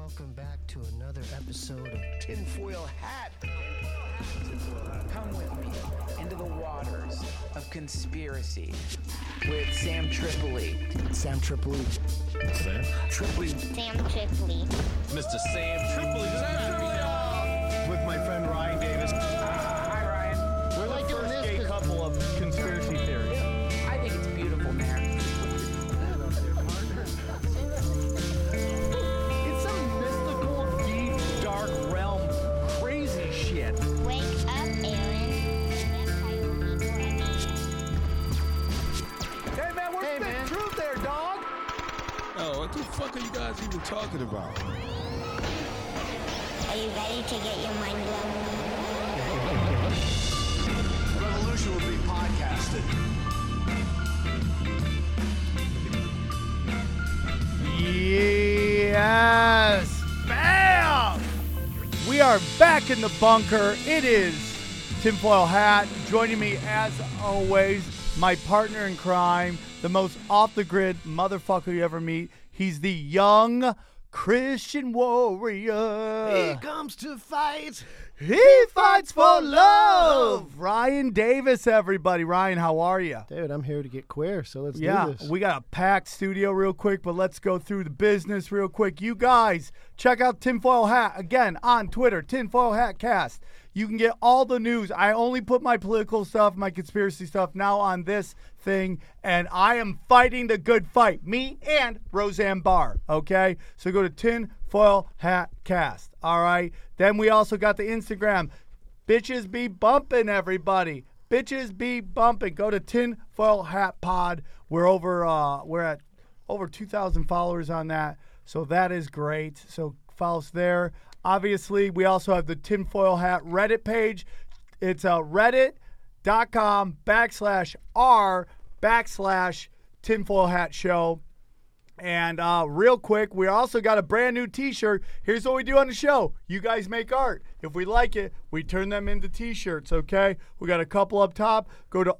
welcome back to another episode of Tinfoil Hat. Come with me into the waters of conspiracy with Sam Tripoli. Sam Tripoli. Sam Tripoli. Sam Tripoli. Mr. Sam Tripoli. With my friend Ryan Davis. Hi, Ryan. We're like doing this. A couple of conspiracy theories. I think it's beautiful, man. It's some mystical, deep, dark realm, crazy shit. Wake up, Aaron. Hey man, what's the truth there, dog? Oh, what the fuck are you guys even talking about? Are you ready to get your mind blown? Revolution will be podcasted. Yes! Bam! We are back in the bunker. It is Tinfoil Hat. Joining me, as always, my partner in crime, the most off-the-grid motherfucker you ever meet. He's the young Christian warrior. He comes to fight. He fights for love. Ryan Davis, everybody. Ryan, how are you? Dude, I'm here to get queer, so let's do this. We got a packed studio real quick, but let's go through the business real quick. You guys, check out Tinfoil Hat, again, on Twitter, Tinfoil Hat Cast. You can get all the news. I only put my political stuff, my conspiracy stuff now on this thing, and I am fighting the good fight. Me and Roseanne Barr, okay? So go to Tinfoil Hat Cast, all right? Then we also got the Instagram. Bitches be bumping, everybody. Bitches be bumping. Go to Tinfoil Hat Pod. We're at over 2,000 followers on that, so that is great. So follow us there. Obviously, we also have the Tinfoil Hat Reddit page. It's reddit.com/r/Tinfoil Hat Show. And real quick, we also got a brand new t-shirt. Here's what we do on the show. You guys make art. If we like it, we turn them into t-shirts, okay? We got a couple up top. Go to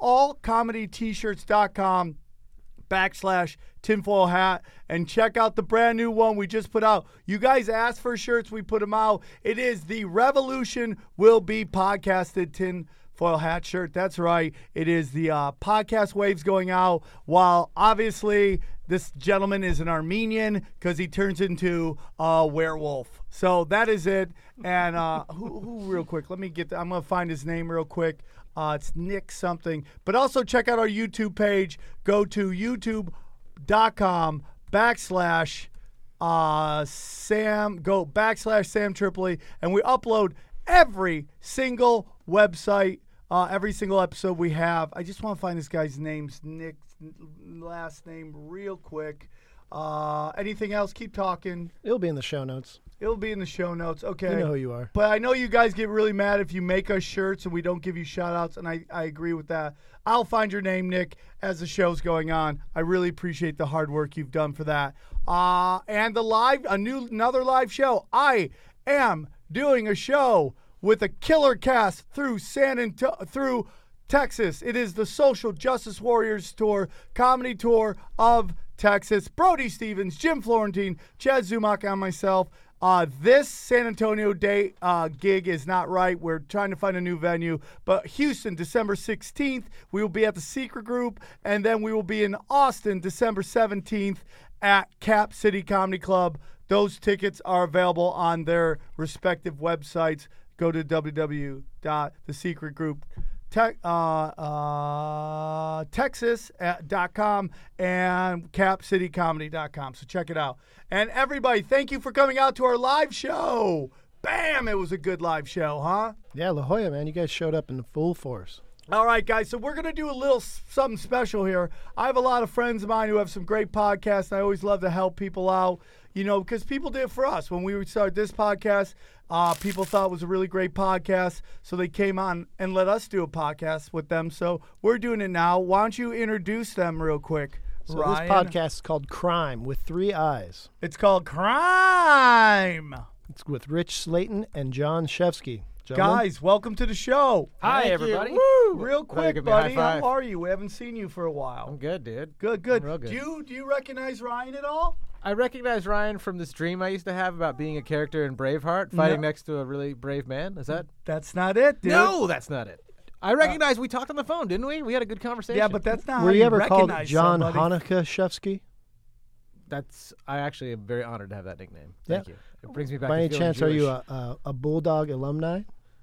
allcomedyt-shirts.com/tinfoil hat and check out the brand new one we just put out. You guys asked for shirts, we put them out. It is the Revolution Will Be Podcasted Tinfoil Hat shirt. That's right. It is the podcast waves going out, while obviously this gentleman is an Armenian because he turns into a werewolf. So that is it. And who real quick, let me get I'm going to find his name real quick. It's Nick something. But also check out our YouTube page. Go to youtube.com/Sam Tripoli, and we upload every single website, every single episode we have. I just want to find this guy's name's Nick's last name real quick. Anything else? Keep talking. It'll be in the show notes. It'll be in the show notes. Okay. You know who you are. But I know you guys get really mad if you make us shirts and we don't give you shout-outs, and I agree with that. I'll find your name, Nick, as the show's going on. I really appreciate the hard work you've done for that. And another live show. I am doing a show with a killer cast through through Texas. It is the Social Justice Warriors Tour, comedy tour of Texas. Brody Stevens, Jim Florentine, Chad Zumock, and myself. This San Antonio date gig is not right. We're trying to find a new venue. But Houston, December 16th, we will be at the Secret Group. And then we will be in Austin, December 17th at Cap City Comedy Club. Those tickets are available on their respective websites. Go to www.thesecretgroup.texas.com and capcitycomedy.com. So check it out. And everybody, thank you for coming out to our live show. Bam! It was a good live show, huh? Yeah, La Jolla, man. You guys showed up in full force. All right, guys, so we're going to do a little something special here. I have a lot of friends of mine who have some great podcasts, and I always love to help people out, because people did it for us. When we started this podcast, people thought it was a really great podcast, so they came on and let us do a podcast with them. So we're doing it now. Why don't you introduce them real quick, So Ryan? this podcast is called Crime with 3 Eyes. It's called Crime. It's with Rich Slayton and John Shevsky. gentlemen. Guys, welcome to the show. Hi, Thank everybody. you. Woo! Real quick, give me a high buddy, how five. are you? We haven't seen you for a while. I'm good, dude. Good, good. I'm real good. Do you recognize Ryan at all? I recognize Ryan from this dream I used to have about being a character in Braveheart, fighting No. next to a really brave man. Is that? That's not it, dude. No, that's not it. I recognize we talked on the phone, didn't we? We had a good conversation. Yeah, but that's not Were how you ever called recognize John somebody. Haneke-Shevsky? I actually am very honored to have that nickname. Yeah. Thank you. It brings me back By to any feeling chance, are you Jewish. a Bulldog alumni?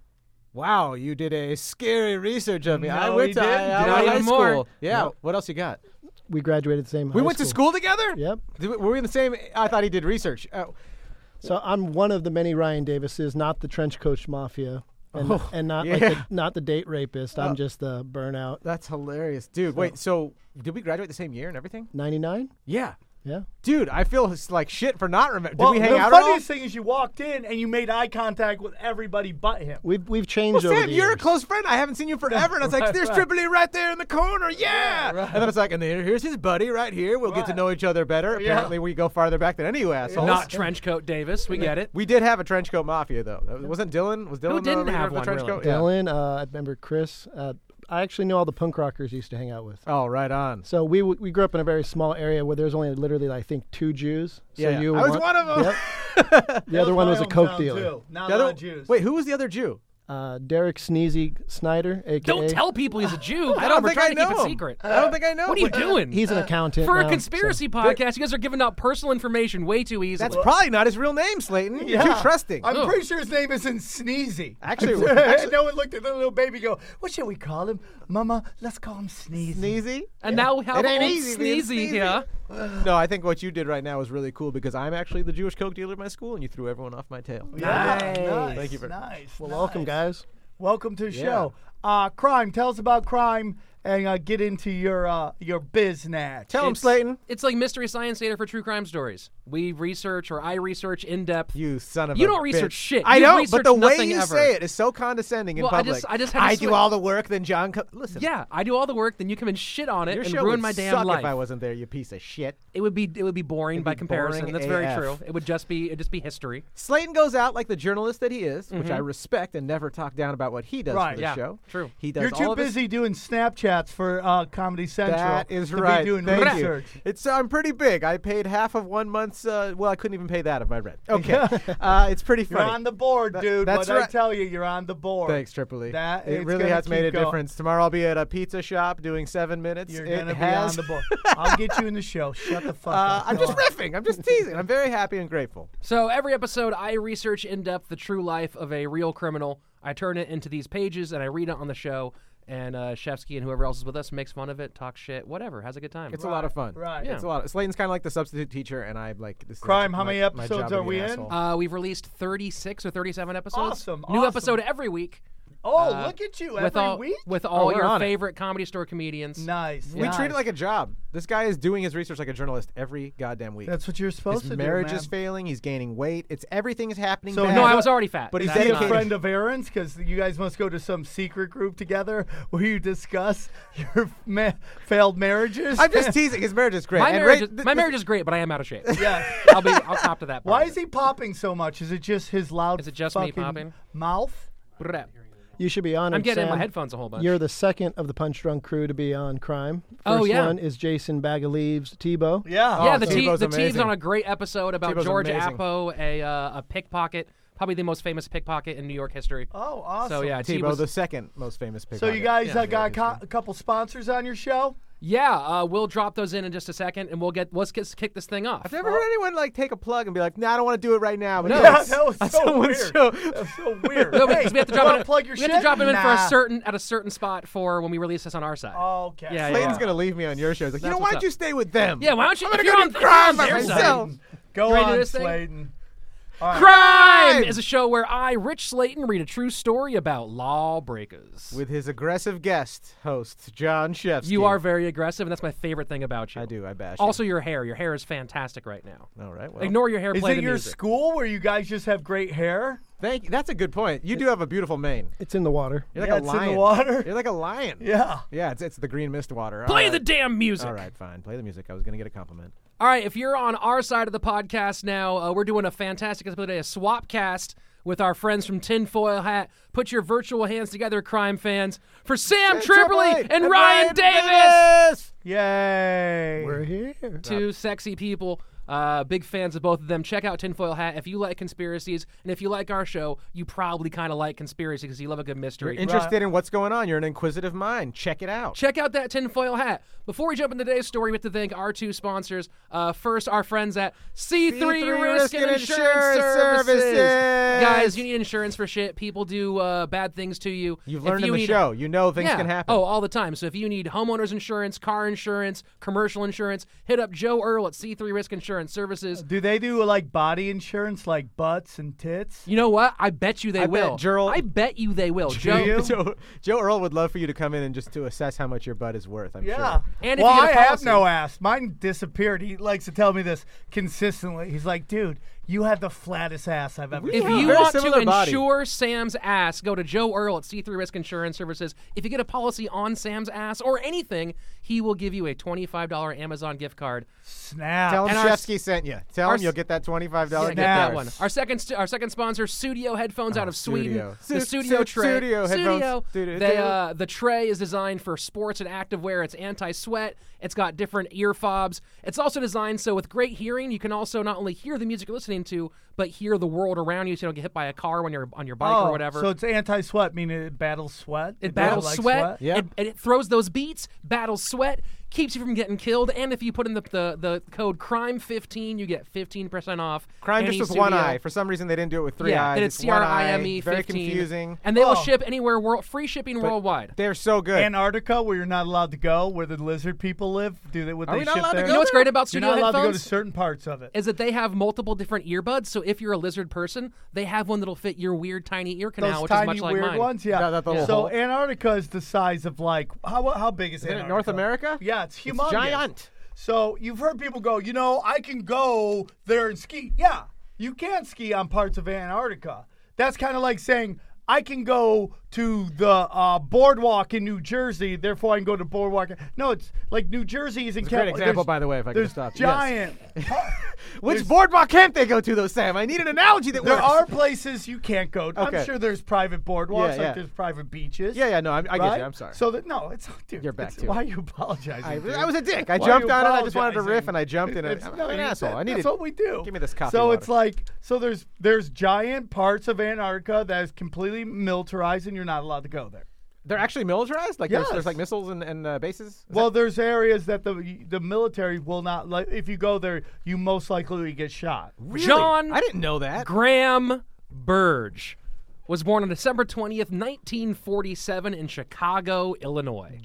Wow, you did a scary research of me. I No, went he to didn't. Iowa Not High even more. School. Yeah. No. What else you got? We graduated the same We high went to school together? Yep. Were we in the same? I thought he did research. Oh. So I'm one of the many Ryan Davises, not the trench coat mafia, and not yeah. not the date rapist. I'm just the burnout. That's hilarious. Dude, wait, so did we graduate the same year and everything? 99? Yeah. Yeah. Dude, I feel like shit for not remembering. Did Well, we hang the out at all? funniest thing is you walked in and you made eye contact with everybody but him. We've changed Well, over Sam, the you're a years. close friend. I haven't seen you forever. And I was like, Right, there's right. Tripoli right there in the corner. Yeah. right. And then it's like, and here's his buddy right here. We'll get to Right. know each other better. Yeah. Apparently, we go farther back than any of you assholes. Not Trenchcoat Davis. We get it. We did have a trench coat mafia, though. Wasn't Dylan? Was Dylan didn't the leader have of the one, trench really? coat? Yeah. Dylan, I remember Chris. I actually knew all the punk rockers used to hang out with. Oh, right on. So we grew up in a very small area where there's only literally, I think, 2 Jews. So Yeah, you I was were one of them. Yep. The other one was a my coke hometown, dealer. Too. Not The a lot other- of Jews. Wait, who was the other Jew? Derek Sneezy Snyder, a.k.a. Don't tell people he's a Jew. I don't We're think trying I to keep know it him. secret. I don't think I know. What are you him. doing? He's an accountant For now, a conspiracy podcast, you guys are giving out personal information way too easily. That's probably not his real name, Slayton. You're Yeah. too trusting. I'm Oh. pretty sure his name isn't Sneezy. Actually- no one looked at the little baby and go, what should we call him? Mama, let's call him Sneezy. Sneezy? and now we have It ain't old easy being Sneezy sneezy. here. No, I think what you did right now was really cool because I'm actually the Jewish coke dealer at my school, and you threw everyone off my tail. Yeah, nice. Thank you very nice. Well, nice. welcome, guys. Welcome to the Yeah. show. Crime. Tell us about crime and get into your business. Tell him, Slayton. It's like Mystery Science Theater for true crime stories. We research, or I research in depth. You son of a You don't bitch. research shit. I You know, but research the way nothing you ever. say it is so condescending in Well, I public. just had to I switch. do all the work, then John. Listen, Yeah, I do all the work, then you come and shit on it your and show ruin would my damn suck life. if I wasn't there, you piece of shit. It would be boring It'd by be comparison. boring That's very AF. true. It'd just be history. Slayton goes out like the journalist that he is, which Mm-hmm. I respect and never talk down about what he does Right, for the yeah, show. true. He does You're all too of his- busy doing Snapchats for Comedy Central. That is to right. Be doing Thank research. you. It's I'm pretty big. I paid half of 1 month's. Well, I couldn't even pay that of my rent. Okay, it's pretty You're funny. on the board, dude. that's what I right. tell you, you're on the board. Thanks, Tripoli. That it it's really gonna has made a keep going. difference. Tomorrow I'll be at a pizza shop doing 7 minutes. You're it gonna be has. on the board. I'll get you in the show. Shut the fuck up. I'm just riffing. I'm just teasing. I'm very happy and grateful. So every episode, I research in depth the true life of a real criminal. I turn it into these pages and I read it on the show. And Shevsky and whoever else is with us makes fun of it, talks shit, whatever, has a good time. It's a lot of fun. right. It's a lot. Slayton's kind of like the substitute teacher, and I like this. is Crime, actually how many my episodes job to are be we an in? asshole. We've released 36 or 37 episodes. Awesome, New awesome. episode every week. Oh, look at you. with Every all, week? With all we're your on it. favorite Comedy Store comedians. Nice. We nice. treat it like a job. This guy is doing his research like a journalist every goddamn week. That's what you're supposed His to marriage do, is man. failing. He's gaining weight. Everything is happening. So bad. No, I was already fat. But he's Is he a dedicated. friend of Aaron's? Because you guys must go to some secret group together where you discuss your failed marriages. I'm just teasing. His marriage is great. my And marriage, Ray- my marriage is great, but I am out of shape. Yeah. I'll cop to that. Part Why of is he popping so much? Is it just his loud Is it just me fucking popping? mouth? it. You should be honored, I'm getting in Sam. my headphones a whole bunch. You're the second of the Punch Drunk crew to be on Crime. First Oh, yeah. one is Jason Bag of Leaves, Tebow. Yeah. Yeah, Oh, the Tebow's Team's amazing. on a great episode about Tebow's George amazing. Appo, a pickpocket, probably the most famous pickpocket in New York history. Oh, awesome. So yeah, T Tebow, was, the second most famous So pickpocket. you guys Yeah. got a couple sponsors on your show? we'll drop those in just a second, and let's kick this thing off. I've never heard anyone like take a plug and be like, "Nah, I don't want to do it right now." But No. do Yeah, it that was on so someone's weird. show. That was so weird. No, Hey, because we have to you drop wanna it. plug your We shit? have to drop them in for Nah. at a certain spot for when we release this on our side. Okay. Yeah, Slayton's gonna leave me on your show. He's like, That's why what's don't up. you stay with them? Yeah, why don't you? I'm if gonna you're go on do crime by their side. myself. Go You ready to do on, this thing? Slayton. Crime is a show where I, Rich Slayton, read a true story about lawbreakers. With his aggressive guest host, John Shevsky. You are very aggressive, and that's my favorite thing about you. I do. I bash. Also, your hair. Your hair is fantastic right now. you. All right. Well, Ignore your hair. Is Play it the your music. school where you guys just have great hair? thank you. That's a good point. You do have a beautiful mane. It's in the water. You're like Yeah, a it's in the lion. water. You're like a lion. Yeah. Yeah. It's the green mist water. Play All the right. damn music. All right. Fine. Play the music. I was gonna get a compliment. All right, if you're on our side of the podcast now, we're doing a fantastic episode today, a swap cast with our friends from Tinfoil Hat. Put your virtual hands together, crime fans, for Sam Tripoli and Ryan Davis! Yay! We're here. Two sexy people. Big fans of both of them. Check out Tinfoil Hat if you like conspiracies, and if you like our show, you probably kind of like conspiracy because you love a good mystery. Interested in what's going on? You're an inquisitive mind. Check it out. Check out that Tinfoil Hat. Before we jump into today's story, we have to thank our two sponsors. First, our friends at C3 Risk and Insurance Services. Guys, you need insurance for shit. People do bad things to you. You've learned in the show. You know things can happen. Oh, all the time. So if you need homeowners insurance, car insurance, commercial insurance, hit up Joe Earl at C3 Risk Insurance Services. Do they do like body insurance, like butts and tits? You know what? I bet you they will. I bet you they will. Joe Earl would love for you to come in and just to assess how much your butt is worth. I'm sure. And well, if you I get a have policy, no ass. Mine disappeared. He likes to tell me this consistently. He's like, dude, you have the flattest ass I've ever seen. If you want to insure Sam's ass, go to Joe Earl at C3 Risk Insurance Services. If you get a policy on Sam's ass or anything, he will give you a $25 Amazon gift card. Snap. Tell him Shefsky sent you. Tell him you'll get that $25 get that one. Our second sponsor, Studio Headphones out of Sweden. The Studio Tray. Studio Headphones. The tray is designed for sports and activewear. It's anti-sweat. It's got different ear fobs. It's also designed so with great hearing, you can also not only hear the music you're listening to, but hear the world around you so you don't get hit by a car when you're on your bike or whatever. So it's anti-sweat, meaning it battles sweat? It battles sweat. Yeah. It throws those beats, battles sweat, keeps you from getting killed, and if you put in the code CRIME15, you get 15% off. Crime just with one eye. For some reason, they didn't do it with three eyes. It's one eye. CRIME15. Very confusing. And they will ship anywhere, free shipping worldwide. They're so good. Antarctica, where you're not allowed to go, where the lizard people live, Are we not allowed to go? You know what's great about You're Studio not allowed Headphones? to go to certain parts of it. Is that they have multiple different earbuds, so if you're a lizard person, they have one that'll fit your weird tiny ear canal, Those which tiny is much like weird mine. ones, yeah. That little So hole. Antarctica is the size of like how big is Is it Antarctica? North America? Yeah, it's humongous. It's giant. So you've heard people go, I can go there and ski. Yeah, you can ski on parts of Antarctica. That's kind of like saying I can go to the boardwalk in New Jersey, therefore I can go to boardwalk. No, it's like New Jersey is in It's a great example, by the way, if I could There's stop you. giant. Which boardwalk can't they go to, though, Sam? I need an analogy that There works. are places you can't go. Okay. I'm sure there's private boardwalks, Yeah, yeah. like there's private beaches. Yeah, no, I get right? you. I'm sorry. So dude, You're back to Why it. are you apologizing? dude? I was a dick. I Why jumped are you on it. I just wanted to apologizing? riff, and I jumped in. I'm an asshole. That's what we do. Give me this coffee So water. it's like, there's giant parts of Antarctica that is completely militarized, and you're not allowed to go there. They're actually militarized? Like Yes. there's like missiles and bases? Well, there's areas that the military will not, like, if you go there, you most likely get shot. Really? John I didn't know that. Graham Burge was born on December 20th, 1947 in Chicago, Illinois.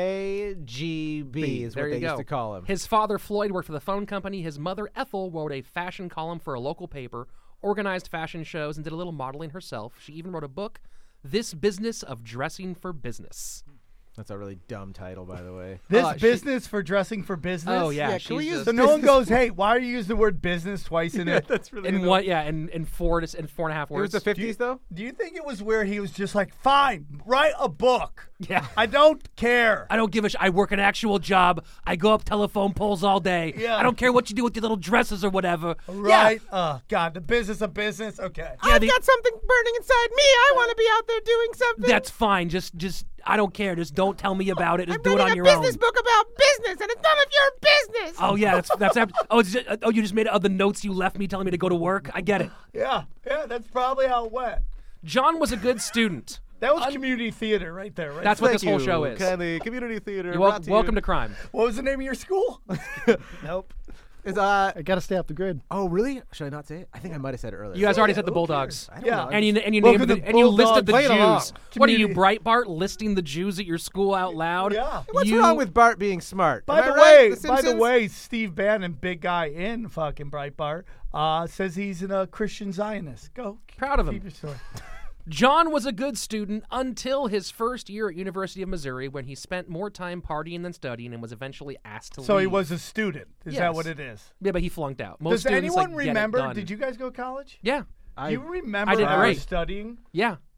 JGB is There what you they go. used to call him. His father, Floyd, worked for the phone company. His mother, Ethel, wrote a fashion column for a local paper, organized fashion shows, and did a little modeling herself. She even wrote a book, This Business of Dressing for Business. That's a really dumb title, by the way. This business for dressing for business? Oh, yeah. can we she's use just- So no one goes, hey, why are you using the word business twice in it? That's really in what? Yeah, in 4.5 It was words. the 50s, though? Do you think it was where he was just like, fine, write a book. Yeah. I don't care. I don't give a I work an actual job. I go up telephone poles all day. Yeah. I don't care what you do with your little dresses or whatever. Right? Oh, God, the business of business? Okay. Yeah, I've got something burning inside me. I want to be out there doing something. that's fine. Just I don't care. Just don't tell me about it. Just do it on your a own. business book about business, and it's none of your business. Oh yeah, you just made it of the notes you left me telling me to go to work. I get it. Yeah, that's probably how it went. John was a good student. That was community theater right there, right? That's what this whole show is. Kindly, community theater. You're brought welcome you. to crime. What was the name of your school? Nope. Is I got to stay off the grid. Oh, really? Should I not say it? I think I might have said it earlier. You guys already said the Bulldogs. I don't Yeah. know. And you Welcome named to and you listed Bulldog. the Play it along. Jews. What are you, Community- Breitbart, listing the Jews at your school out loud? Yeah. What's You- wrong with Bart being smart? By Am I the right? way, Simpsons? Steve Bannon, big guy in fucking Breitbart, says he's a Christian Zionist. Go. Proud of him. Keep your story. John was a good student until his first year at University of Missouri, when he spent more time partying than studying and was eventually asked to leave. So he was a student. Is that Yes. what it is? Yeah, but he flunked out. Most Does students, anyone like, get it remember? done. Did you guys go to college? Yeah. Do you remember I did ever great. studying? Yeah.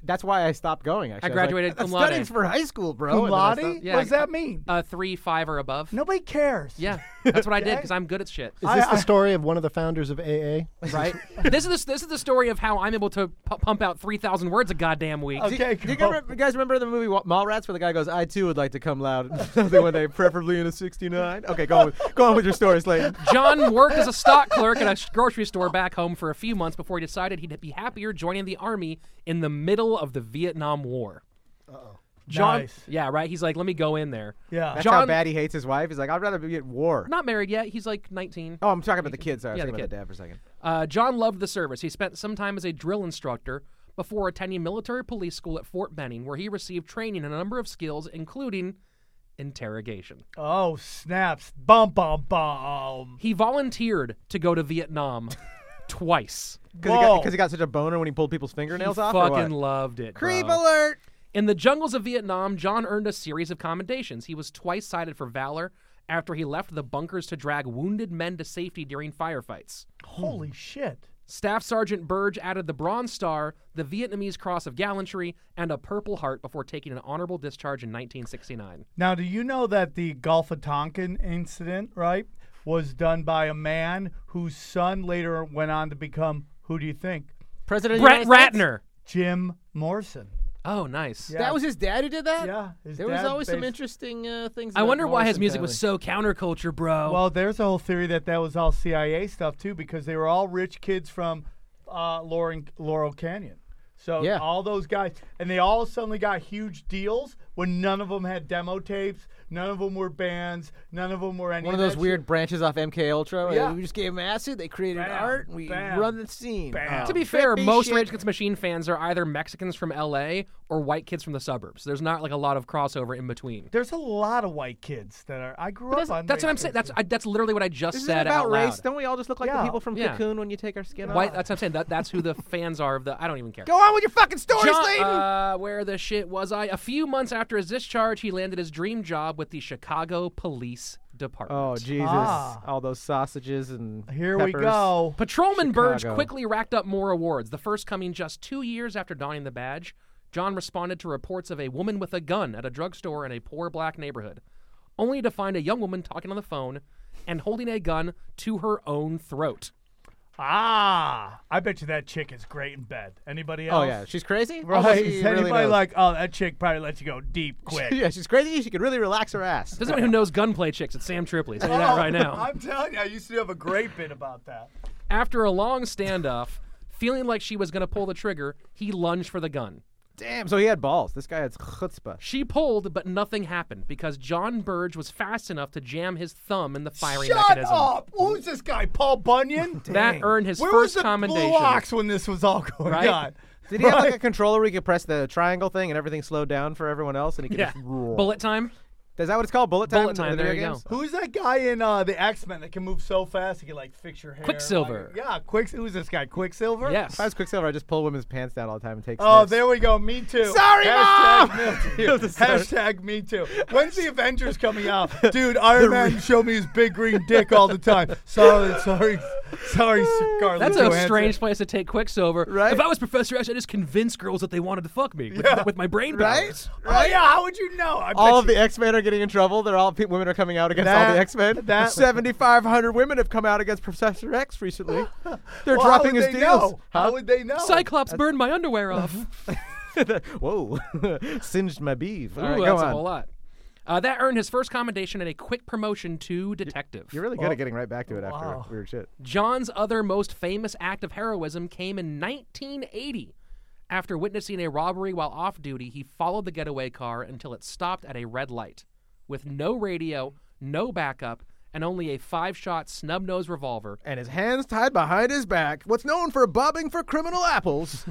That's why I stopped going. Actually, I graduated was like, cum laude. studying for high school, bro. Cum And then I laude? stopped. Yeah, What does that mean? 3, 5, or above. Nobody cares. Yeah, that's what I did Okay. because I'm good at shit. Is this the story of one of the founders of AA? Right? This is the story of how I'm able to pump out 3,000 words a goddamn week. Okay, Do you go. guys remember the movie Mallrats where the guy goes, "I too would like to come loud," something one day, preferably in a '69. Okay, go on with your story, Slayton. John worked as a stock clerk at a grocery store back home for a few months before he decided he'd be happier joining the army in the middle of the Vietnam War. John, Nice. yeah, right. He's like, let me go in there. Yeah. That's how John- bad he hates his wife. He's like, I'd rather be at war. Not married yet. He's like 19. Oh, I'm talking about the kids. Sorry, I was Yeah, talking the about the kid. dad for a second. John loved the service. He spent some time as a drill instructor before attending military police school at Fort Benning, where he received training in a number of skills, including interrogation. Oh, snaps. Bum, bum, bum. He volunteered to go to Vietnam twice. Whoa. Because he got such a boner when he pulled people's fingernails He off. or fucking what? loved it. Creep bro. alert! In the jungles of Vietnam, John earned a series of commendations. He was twice cited for valor after he left the bunkers to drag wounded men to safety during firefights. Holy shit. Staff Sergeant Burge added the Bronze Star, the Vietnamese Cross of Gallantry, and a Purple Heart before taking an honorable discharge in 1969. Now, do you know that the Gulf of Tonkin incident, right, was done by a man whose son later went on to become, who do you think? President of the Brett United States? Ratner. Jim Morrison. Oh, nice. Yeah. That was his dad who did that? Yeah. His There was dad always some based- interesting things. I about wonder why his Morrison music was family. so counterculture, bro. Well, there's a whole theory that was all CIA stuff, too, because they were all rich kids from Laurel Canyon. So Yeah. all those guys, and they all suddenly got huge deals when none of them had demo tapes, none of them were bands, none of them were any One of that those shit. weird branches off MK Ultra. Where Yeah. We just gave them acid. They created Bam, art. And we bam, run the scene. bam. to be fair, trippy most shit. Rage Against the Machine fans are either Mexicans from LA or white kids from the suburbs. There's not like a lot of crossover in between. There's a lot of white kids that are. I grew up on. That's what I'm Rage saying. Against That's literally what I just Isn't said it about out race? loud. Don't we all just look like Yeah. the people from Yeah. Cocoon when you take our skin off? White, that's what I'm saying. That's who the fans are of the. I don't even care. Go on with your fucking story, John, Slayton! where the shit was I? A few months after his discharge, he landed his dream job with the Chicago Police Department. Oh Jesus! Ah. All those sausages and Here we peppers. go. Patrolman Burge Chicago. quickly racked up more awards, the first coming just 2 years after donning the badge. John responded to reports of a woman with a gun at a drugstore in a poor black neighborhood, only to find a young woman talking on the phone and holding a gun to her own throat. I bet you that chick is great in bed. Anybody else? Oh yeah, she's crazy. Right. Although she Is really anybody knows. like, oh, that chick probably lets you go deep quick. yeah, she's crazy. She could really relax her ass. There's anyone who knows gunplay chicks, it's Sam Tripoli. Tell you that right now. I'm telling you, I used to have a great bit about that. After a long standoff, feeling like she was going to pull the trigger, he lunged for the gun. Damn. So he had balls. This guy had chutzpah. She pulled, but nothing happened because John Burge was fast enough to jam his thumb in the firing Shut mechanism. up! Who's this guy, Paul Bunyan? That earned his Where first was the commendation. Blue Ox when this was all going Right? on? Did he have like a controller where he could press the triangle thing and everything slowed down for everyone else, and he could Yeah. just roll? Bullet time? Is that what it's called? Bullet time. Bullet in the time, video there you games? go. Who's that guy in the X-Men that can move so fast he can like fix your hair? Quicksilver. Like, yeah, Who's this guy? Quicksilver? Yes. If I was Quicksilver, I just pull women's pants down all the time and take. Oh, sniffs. there we go. Me too. Sorry, Mom! Hashtag me too. When's the Avengers coming out? Dude, Iron Man showed me his big green dick all the time. Sorry, Scarlett That's a Johansson. strange place to take Quicksilver. Right? If I was Professor X, I'd just convince girls that they wanted to fuck me with my brain Right? powers. Oh yeah, how would you know? I bet All of you- the X-Men are getting in trouble. They're all women are coming out against all That- the X-Men. that- 7,500 women have come out against Professor X recently. They're Well, dropping how would his they deals. know? How would they know? Cyclops burned my underwear off. Whoa, singed my beef. Ooh, All right, go that's on. a whole lot. That earned his first commendation and a quick promotion to detective. You're really good at getting right back to it after Wow. weird shit. John's other most famous act of heroism came in 1980. After witnessing a robbery while off duty, he followed the getaway car until it stopped at a red light. With no radio, no backup, and only a 5-shot snub-nosed revolver, And his hands tied behind his back. What's known for bobbing for criminal apples.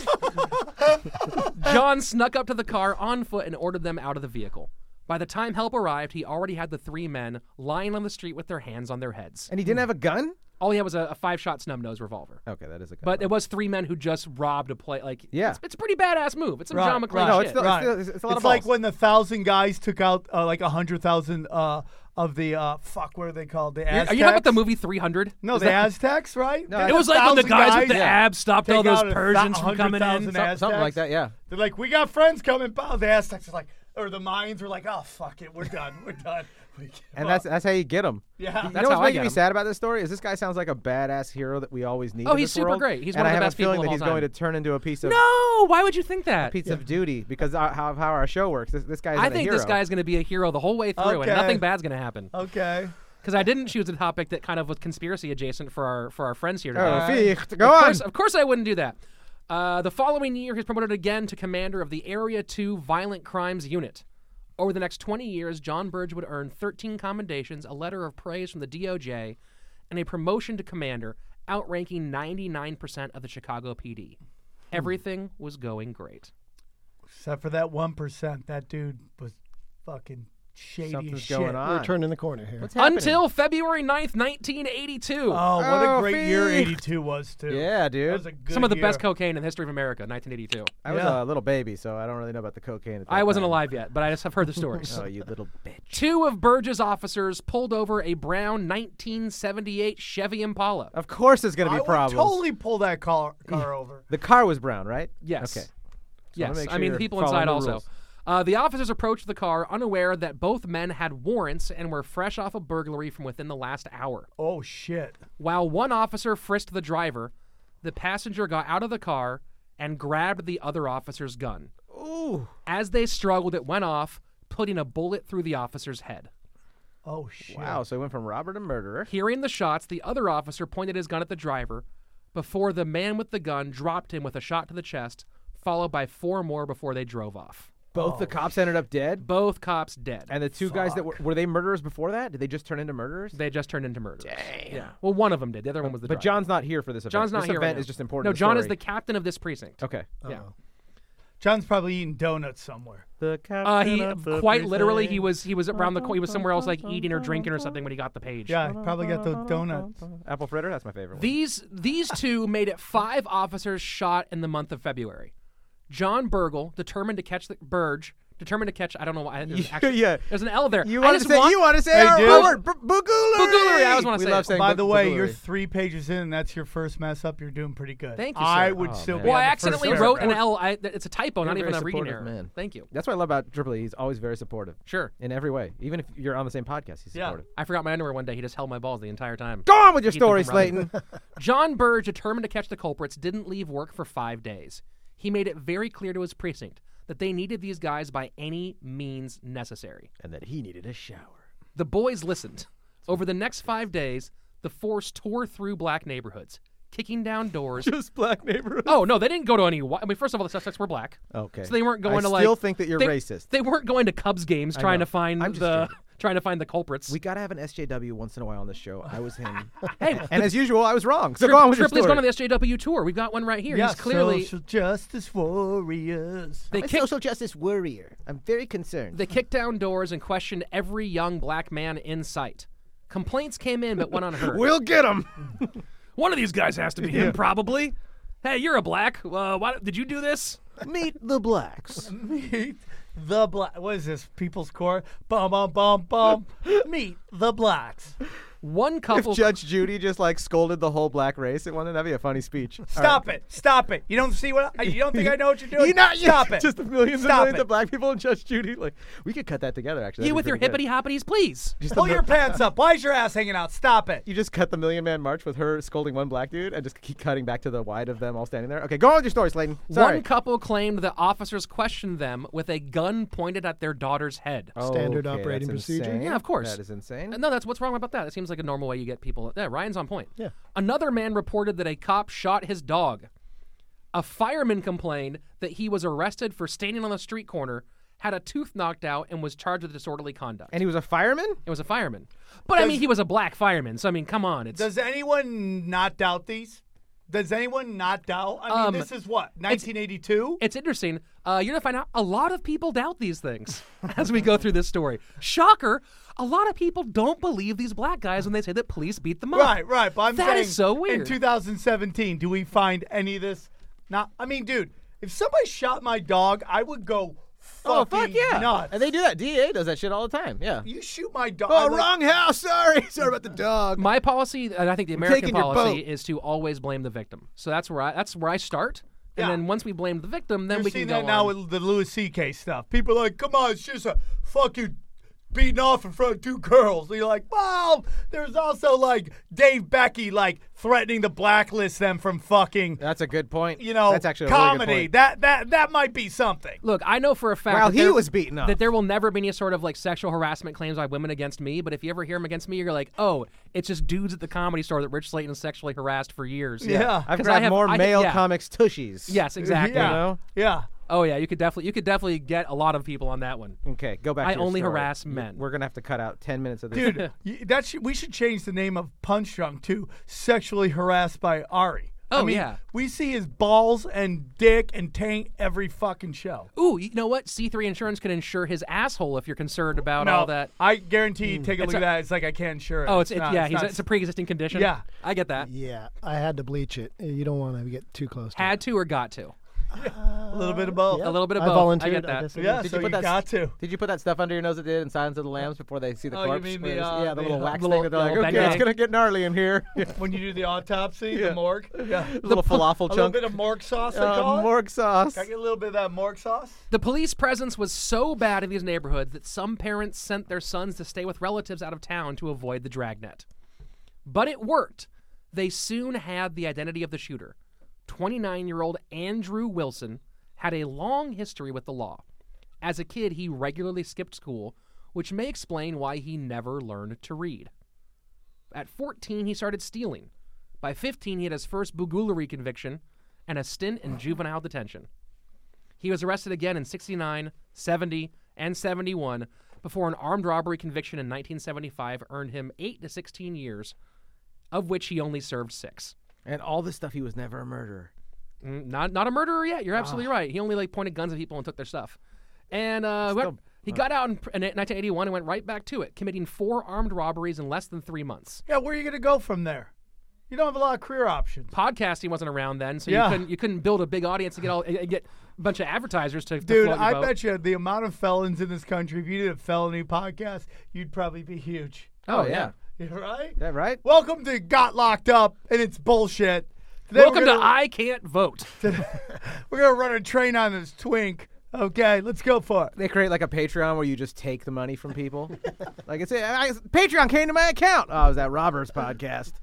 John snuck up to the car on foot and ordered them out of the vehicle. By the time help arrived, he already had the 3 men lying on the street with their hands on their heads. And he didn't have a gun? All he had was a 5-shot snub nose revolver. Okay, that is a. But it was 3 men who just robbed a play. Like, Yeah. it's a pretty badass move. It's some Right, John McClane right. shit. It's still- Right. it's a lot of It's like balls. when the 1,000 guys took out like 100,000 of the what are they called? The Aztecs. Are you talking about the movie 300? No, Is the that- Aztecs, right? No, They It had was like when the 1,000 guys with the yeah. abs stopped Take all those out Persians from coming in. 100,000 Aztecs. something like that. Yeah. They're like, we got friends coming. The Aztecs are like, or the Mayans were like, oh fuck it, we're done, we're done. We give And up. that's how you get them. yeah. You That's know what's how I making get me 'em. sad about this story is this guy sounds like a badass hero that we always need. Oh, in he's this super world. great. He's and one of I the have best a feeling people that of he's all going to time. turn into a piece of No, why would you think that? of duty because how our show works. This guy's I a think hero. this guy's going to be a hero the whole way through, Okay. and nothing bad's going to happen. Okay. Because I didn't choose a topic that kind of was conspiracy adjacent for our friends here today. Oh, Ficht, go on. Of course I wouldn't do that. The following year, he's promoted again to commander of the Area 2 Violent Crimes Unit. Over the next 20 years, John Burge would earn 13 commendations, a letter of praise from the DOJ, and a promotion to commander, outranking 99% of the Chicago PD. Everything was going great. Except for that 1%, that dude was fucking shady Something's as shit. going on. We're turning the corner here. What's happening? Until February 9th, 1982. Oh, what a Oh, great year Ficht. 82 was too. Yeah, That dude. was a good Some of the year. best cocaine in the history of America, 1982. I was Yeah. a little baby, so I don't really know about the cocaine. At that I wasn't time. alive yet, but I just have heard the stories. Oh, you little bitch. 2 of Burge's officers pulled over a brown 1978 Chevy Impala. Of course, there's going to I be would problems. totally pull that car over. The car was brown, right? Yes. Okay. Yes, make I sure mean you're the people following inside the also. rules. The officers approached the car unaware that both men had warrants and were fresh off a burglary from within the last hour. Oh shit. While one officer frisked the driver, the passenger got out of the car and grabbed the other officer's gun. Ooh. As they struggled, it went off, putting a bullet through the officer's head. Oh shit. Wow, so he went from robber to murderer. Hearing the shots, the other officer pointed his gun at the driver before the man with the gun dropped him with a shot to the chest, followed by 4 more before they drove off. Both the cops ended up dead? Both cops dead. And the 2 guys that were they murderers before that? Did they just turn into murderers? They just turned into murderers. Yeah. Well, one of them did. The other one was the But driver. John's not here for this event. John's not this here event right now. is just important. No, to the John is story. the captain of this precinct. Okay. Yeah. John's probably eating donuts somewhere. The captain He of the quite literally he precinct. was around the he was somewhere else like eating or drinking or something when he got the page. Yeah, probably got those donuts. Apple fritter. That's my favorite one. These 2 made it 5 officers shot in the month of February. John Burgle, determined to catch. I don't know why. Yeah. There's an L there. You I want to just say Hey, our dude. word, Bugulary. Bugulary, I always wanna We say love it. saying By the way, Bugulary. you're 3 pages in, and that's your first mess up. You're doing pretty good. Thank you, I sir. would Oh, still man. be. Well, on I the first accidentally wrote an paragraph. L. It's a typo, You're not a even very a reading supportive error. man. Thank you. That's what I love about Triple E. He's always very supportive. Sure. In every way. Even if you're on the same podcast, he's Yeah. supportive. I forgot my underwear one day. He just held my balls the entire time. Go on with your Keep them story, from running. Slayton. John Burge, determined to catch the culprits, didn't leave work for 5 days. He made it very clear to his precinct that they needed these guys by any means necessary. And that he needed a shower. The boys listened. Over the next 5 days, the force tore through black neighborhoods, kicking down doors. Just black neighborhood. Oh, no, they didn't go to any I mean, first of all, the suspects were black. Okay. So they weren't going I to like still think that you're they- racist. They weren't going to Cubs games trying know. to find I'm just the joking. trying to find the culprits. We gotta have an SJW once in a while on this show. I was him. Hey, And as usual, I was wrong. So go on with your Tripley's story. going on the SJW tour. We've got one right here. Yeah, He's clearly social justice warriors. they kicked justice warrior. I'm very concerned. They kicked down doors and questioned every young black man in sight. Complaints came in but went unheard. We'll get him. One of these guys has to be him, probably. Hey, you're a black. Why did you do this? Meet the blacks. Meet the black. What is this? People's Court. Bum bum bum bum. Meet the blacks. One If couple. Judge Judy just like scolded the whole black race, that'd be a funny speech. Stop it! Stop it! You don't see what? You don't think I know what you're doing? Stop it! Just the millions Stop and millions it. of black people and Judge Judy. Like, we could cut that together. Actually, You That'd with be your pretty hippity hoppities, please. good. Just Pull the your pants up. Why is your ass hanging out? Stop it! You just cut the Million Man March with her scolding one black dude, and just keep cutting back to the wide of them all standing there. Okay, go on with your story, Slayton. Sorry. One couple claimed that officers questioned them with a gun pointed at their daughter's head. Standard Okay, operating that's procedure? insane. Yeah, of course. That is insane. No, that's what's wrong about that. It seems like a normal way you get people. Yeah, Ryan's on point. Yeah. Another man reported that a cop shot his dog. A fireman complained that he was arrested for standing on the street corner, had a tooth knocked out, and was charged with disorderly conduct. And he was a fireman? It was a fireman. But I mean, he was a black fireman, so I mean, come on. It's Does anyone not doubt these? Does anyone not doubt? I mean, this is what, 1982? It's interesting. You're going to find out a lot of people doubt these things as we go through this story. Shocker, a lot of people don't believe these black guys when they say that police beat them up. Right. But I'm That saying is so weird. in 2017, do we find any of this? I mean, dude, if somebody shot my dog, I would go fucking nuts. And they do that. DEA does that shit all the time. Yeah. You shoot my dog. Oh, wrong house. Sorry about the dog. My policy, and I think the American taking your policy, boat. is to always blame the victim. So that's where I start. And then once we blame the victim, then You're we can seeing go that now on. with the Louis C.K. stuff. People are like, come on, it's just a fucking beating off in front of two girls. And you're like, well, there's also like Dave Becky like threatening to blacklist them from fucking, That's a good point. that's actually a comedy. Really good point. That might be something. Look, I know for a fact While that he there- was beaten up. that there will never be any sort of like sexual harassment claims by women against me. But if you ever hear them against me, you're like, oh, it's just dudes at the Comedy Store that Rich Slayton sexually harassed for years. Yeah. I've 'Cause grabbed more I- male yeah. comics tushies. Yes, exactly. Yeah. You know? Yeah. Oh yeah, you could definitely get a lot of people on that one. Okay, go back I to your only story. harass men. We're going to have to cut out 10 minutes of this. Dude, we should change the name of Punch Drunk to Sexually Harassed by Ari. Oh, I mean, yeah. We see his balls and dick and taint every fucking show. Ooh, you know what? C3 Insurance can insure his asshole if you're concerned about all that. I guarantee you take a It's look a- at that. It's like I can't insure it. Oh, it's it's a pre-existing condition. Yeah. I get that. Yeah, I had to bleach it. You don't want to get too close to Had to or got to? a little bit of both. it. A little bit of I both. volunteered. I get that. guess I Yeah, did. so you put that got to. Did you put that stuff under your nose that did in Silence of the Lambs before they see the Oh, you corpse? mean Where the, it's- the, little wax little- thing that they're like, little okay, bang it's bang. going to get gnarly in here. When you do the autopsy, Yeah. the morgue. Yeah. little falafel A little chunk. bit of morgue sauce, they call it. Morgue sauce. Can I get a little bit of that morgue sauce? The police presence was so bad in these neighborhoods that some parents sent their sons to stay with relatives out of town to avoid the dragnet. But it worked. They soon had the identity of the shooter. 29-year-old Andrew Wilson had a long history with the law. As a kid, he regularly skipped school, which may explain why he never learned to read. At 14, he started stealing. By 15, he had his first burglary conviction and a stint in juvenile detention. He was arrested again in 69, 70, and 71 before an armed robbery conviction in 1975 earned him 8 to 16 years, of which he only served 6. And all this stuff, he was never a murderer. Not a murderer yet. You're absolutely right. He only pointed guns at people and took their stuff. And he got out in 1981 and went right back to it, committing 4 armed robberies in less than 3 months. Yeah, where are you going to go from there? You don't have a lot of career options. Podcasting wasn't around then, so Yeah. you couldn't build a big audience to get a bunch of advertisers to Dude, float your I boat. bet you the amount of felons in this country, if you did a felony podcast, you'd probably be huge. Oh yeah. You right? Is that right? Welcome to Got Locked Up, and it's bullshit. Today Welcome we're to gonna, I Can't Vote. We're going to run a train on this twink. Okay, let's go for it. They create like a Patreon where you just take the money from people. Like Patreon came to my account. Oh, it was that Robbers podcast.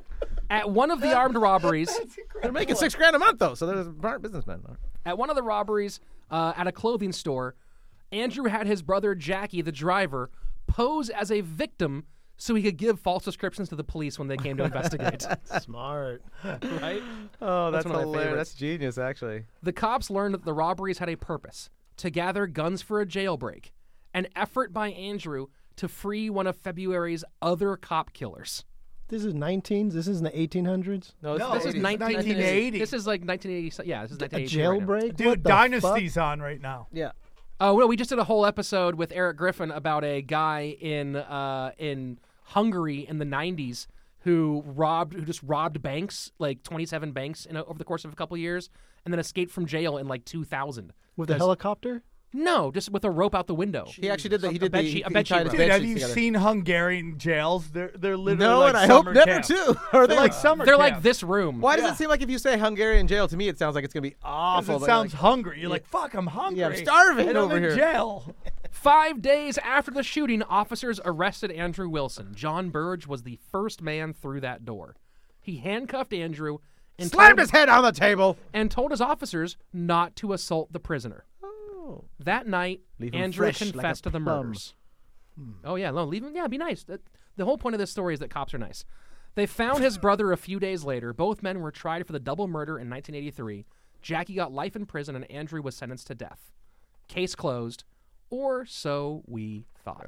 At one of the armed robberies, They're making $6,000 a month though, so they're smart businessmen. at one of the robberies at a clothing store, Andrew had his brother Jackie, the driver, pose as a victim so he could give false descriptions to the police when they came to investigate. Smart. Right? Oh, That's that's one of my hilarious. favorites. That's genius, actually. The cops learned that the robberies had a purpose: to gather guns for a jailbreak, an effort by Andrew to free one of February's other cop killers. This is 19s. This is in the 1800s. No, This is 1980. This is like 1980. Yeah, this is A 1980. right now. jailbreak. Dude, What the Dynasty's on right now. Yeah. Oh no, we just did a whole episode with Eric Griffin about a guy in Hungary in the 90s who just robbed banks, like 27 banks over the course of a couple years, and then escaped from jail in like 2000. With a helicopter? No, just with a rope out the window. He actually did that. He A did bed the. sheet- a he bed tied sheet his rope. Dude, bed have sheets you together. seen Hungarian jails? They're literally No, like and I summer hope never camps. to. Are They're like summer They're like camps. this room. Why does Yeah. it seem like if you say Hungarian jail, to me it sounds like it's going to be 'Cause awful. it but sounds like, hungry. You're like, fuck, I'm hungry. Yeah, I'm starving and I'm over in here. jail. 5 days after the shooting, officers arrested Andrew Wilson. John Burge was the first man through that door. He handcuffed Andrew and slammed his head on the table. and told his officers not to assault the prisoner. Oh. That night, Leave him Andrew fresh like a confessed to the plum. murders. Oh yeah, no, leave him. Yeah, be nice. The whole point of this story is that cops are nice. They found his brother a few days later. Both men were tried for the double murder in 1983. Jackie got life in prison, and Andrew was sentenced to death. Case closed. or so we thought.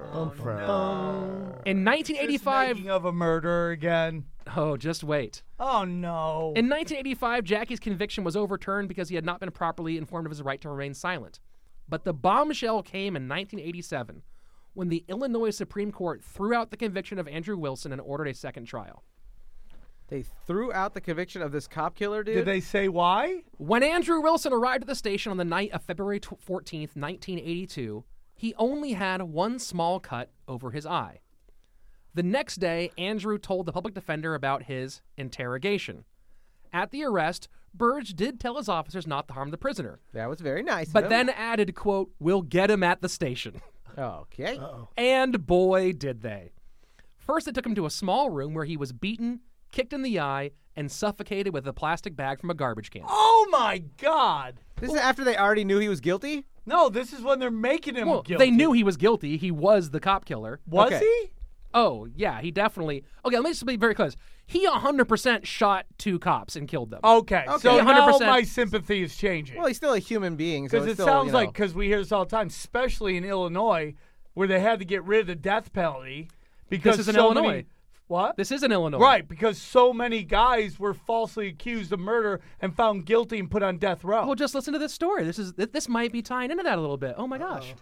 No. In 1985, Making of a murderer again. oh, just wait. Oh no. In 1985, Jackie's conviction was overturned because he had not been properly informed of his right to remain silent. But the bombshell came in 1987 when the Illinois Supreme Court threw out the conviction of Andrew Wilson and ordered a second trial. They threw out the conviction of this cop killer, dude? Did they say why? When Andrew Wilson arrived at the station on the night of February 14th, 1982, he only had one small cut over his eye. The next day, Andrew told the public defender about his interrogation. At the arrest, Burge did tell his officers not to harm the prisoner, That was very nice of but him. then added, quote, "We'll get him at the station." Okay. And boy, did they. First, they took him to a small room where he was beaten, kicked in the eye, and suffocated with a plastic bag from a garbage can. Oh my God. This is after they already knew he was guilty? No, this is when they're making him Well, guilty. they knew he was guilty. He was the cop killer. Was Okay. he? Oh, yeah, he definitely... Okay, let me just be very close. He 100% shot 2 cops and killed them. Okay, so Okay. now 100%. my sympathy is changing. Well, he's still a human being, so Because it's it still, sounds you know. like, because we hear this all the time, especially in Illinois, where they had to get rid of the death penalty because This is in so Illinois. many, what? This is in Illinois. Right, because so many guys were falsely accused of murder and found guilty and put on death row. Well, just listen to this story. This might be tying into that a little bit. Oh, my gosh.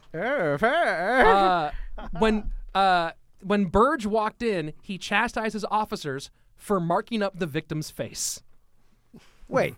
When Burge walked in, he chastised his officers for marking up the victim's face. Wait.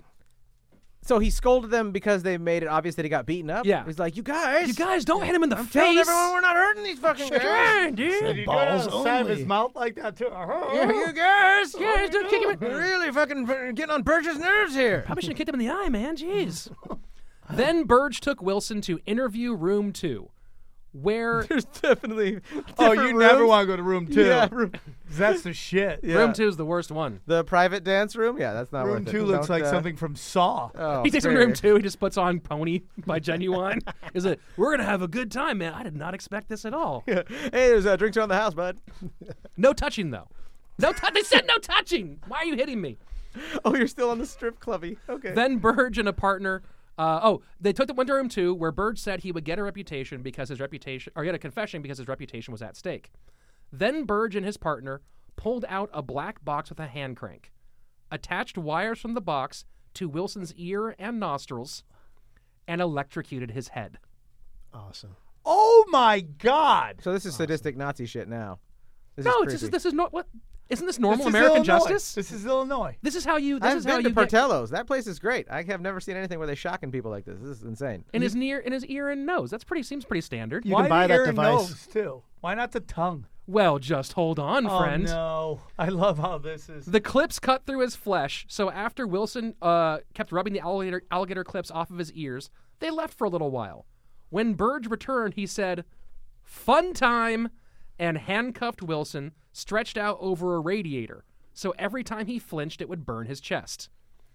So he scolded them because they made it obvious that he got beaten up? Yeah. He's like, you guys don't hit him in the telling face. everyone we're not hurting these fucking guys. Did he do it balls on the side of his only. mouth like that too? Yeah, you guys. Yeah, don't kick him in. We're really fucking getting on Burge's nerves here. Probably shouldn't have kicked him in the eye, man. Jeez. Then Burge took Wilson to interview room 2, where There's definitely Oh, different you never rooms. want to go to room 2. Yeah, That's the shit. Yeah. room 2 is the worst one. The private dance room? Yeah, that's not Room worth 2 it. looks Don't, like something from Saw. Oh, He takes him to great. room 2. He just puts on Pony by Genuine. Is it? We're gonna have a good time, man. I did not expect this at all. Hey, there's drinks around the house, bud. No touching though. They said no touching. Why are you hitting me? Oh, you're still on the strip clubby. Okay. Then Burge and a partner. They took the winter room 2, where Burge said he would get a reputation because his reputation, or get a confession because his reputation was at stake. Then Burge and his partner pulled out a black box with a hand crank, attached wires from the box to Wilson's ear and nostrils, and electrocuted his head. Awesome. Oh my God. So this is sadistic Nazi shit now. This No, is this is not what. Isn't this normal This is American Illinois. justice? This is Illinois. This is how you. This I've is how been to you get Portello's. That place is great. I have never seen anything where they shocking people like this. This is insane. in his ear and nose. That's seems pretty standard. You Why can buy the that ear and device. nose too? Why not the tongue? Well, just hold on, friend. Oh no. I love how this is. The clips cut through his flesh, so after Wilson kept rubbing the alligator clips off of his ears, they left for a little while. When Burge returned, he said, "Fun time," and handcuffed Wilson, stretched out over a radiator, so every time he flinched, it would burn his chest.